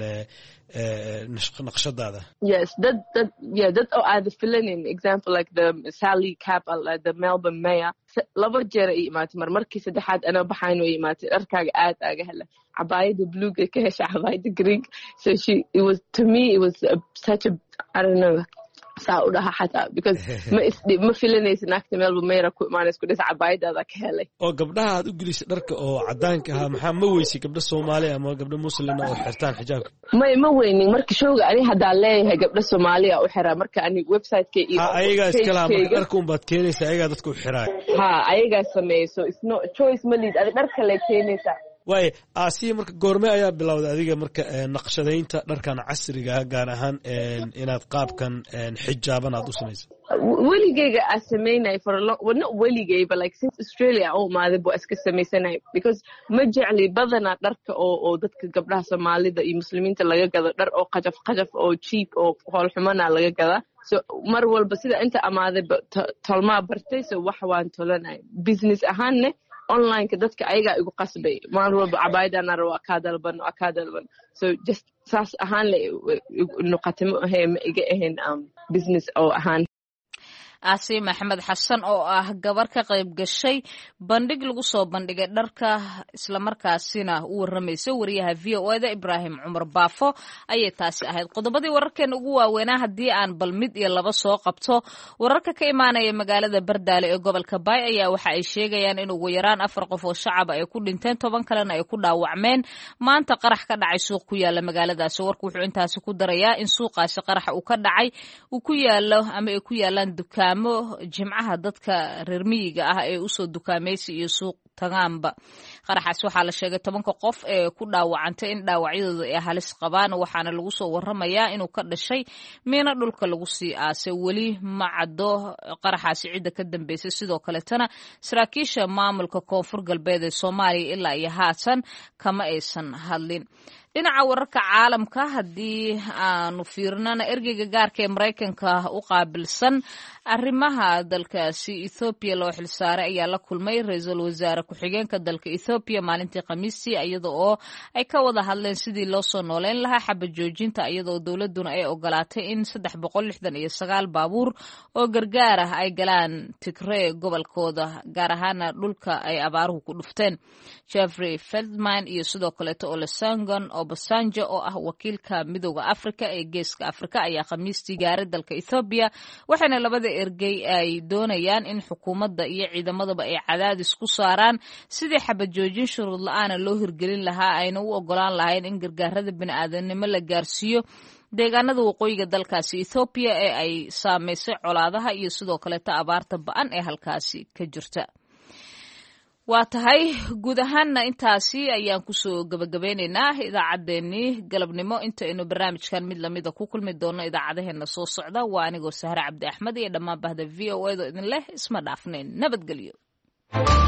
naqshadaada yes that that yeah that oh I the feeling example like the Sally Cap like the Melbourne mayor laba jeer ay imaatay mar markii saddexaad ana baxayno ay imaatay dharkaaga aad aaga hela cabaayada blue ka hesha cabaayada green so she it was to me it was a, such a I don't know saa u dhaha xataa because ma isdi ma filanaysa naagta Melbourne mayor ku imaanaysa ku dhisa cabaayada ka helay oo gabdhaha aad u gelisay dharka oo cadaanka ah maxaa ma weysay gabdha Soomaali ama gabdha muslim oo xirtaan xijaabka ma ma weynin markii showga ani hadaa leeyahay gabdha Soomaaliya u xiraa marka ani website-ka iyo ayaga iska laa marka dharka un baad keenaysaa ayaga dadku u xiraay ha ayaga sameeyso it's no choice ma lead adiga dharka la keenaysaa way aasiya marka goorme ayaa bilowday adiga marka naqshadaynta dharkan casriga ah gaar ahaan inaad qaabkan xijaaban aad u samayso weligayga aan sameynay for a long well not weligay but like since Australia oo maadabo iska samaysanay because ma jecli badana dharka oo oo dadka gabdhaha Soomaalida iyo muslimiinta laga gado dhar oo qajaf qajaf oo cheap oo hool xumana laga gada so mar walba sida inta amaaday tolma bartay so wax waan tolanay business ahaanne online ka dadka ayaga igu qasbay mar walba cabaayadana rawa ka dalban ka dalban so just saas ahaan le nuqatimo ahay ma iga ahayn um business oo ahaan Aasi Maxamed Xasan oo ah gabar ka qayb gashay bandhig lagu soo bandhigay dharka isla markaasina uu waramayso wariyaha V O A da Ibrahim Cumar Baafo ayay taasi ahayd qodobadii wararkeen ugu waaweynaa hadii aan bal mid iyo laba soo qabto wararka ka imaanaya magaalada Bardaale ee gobolka Bay ayaa waxa ay sheegayaan in ugu yaraan afar qof oo shacab ay ku dhinteen toban kalena ay ku dhaawacmeen maanta qarax ka dhacay suuq ku yaala magaaladaas warku wuxuu intaasi ku darayaa in suuqaasi qarax uu ka dhacay uu ku yaalo ama ay ku yaalaan dukaan jimcaha dadka reer miyiga ah ee u soo dukaamaysi iyo suuq tagaanba qaraxaas waxaa la sheegay tobanka qof ee ku dhaawacantay in dhaawacyadooda ay halis qabaan waxaana lagu soo waramayaa inuu ka dhashay miina dhulka lagu sii aasay weli ma caddo qaraxaasi cidda ka dambeysay sidoo kaleetana saraakiisha maamulka koonfur galbeed ee Soomaaliya ilaa iyo haatan kama aysan hadlin dhinaca wararka caalamka haddii aanu fiirnana ergeyga gaarka ee Mareykanka u qaabilsan arrimaha dalkaasi Ethiopia loo xilsaaray ayaa la kulmay ra'iisul wasaare ku-xigeenka dalka Ethiopia maalintii Khamiistii iyada oo ay ka wada hadleen sidii loo soo nooleyn lahaa xabad joojinta iyada oo dowladuna ay ogolaatay in saddex boqol lixdan iyo sagaal baabuur oo gargaar ah ay galaan Tigray gobolkooda gaar ahaan dhulka ay abaaruhu ku dhufteen Jeffrey Feldman iyo sidoo kale Olusegun Obasanjo oo ah wakiilka midowga Afrika ee geeska Afrika ayaa Khamiistii gaaray dalka Ethiopia waxaana labada ergey ay doonayaan in xukuumadda iyo ciidamadaba ay cadaadis ku saaraan sidii xabad joojin shuruud la'aan loo hirgelin lahaa ayna u ogolaan lahayn in gargaarada bini'aadanimo la gaarsiiyo deegaanada waqooyiga dalkaasi Ethiopia ee ay saameysay colaadaha iyo sidoo kale ta abaarta ba'an ee halkaasi ka jirta waa tahay guud ahaanna intaasi ayaan kusoo gabagabeynaynaa idaacaddeenii galabnimo intaynu barnaamijkan mid lamida ku kulmi doono idaacadaheena soo socda waa anigoo sahre cabdi axmed iyo dhammaan bahda v o edo idin leh isma dhaafnayn nabadgelyo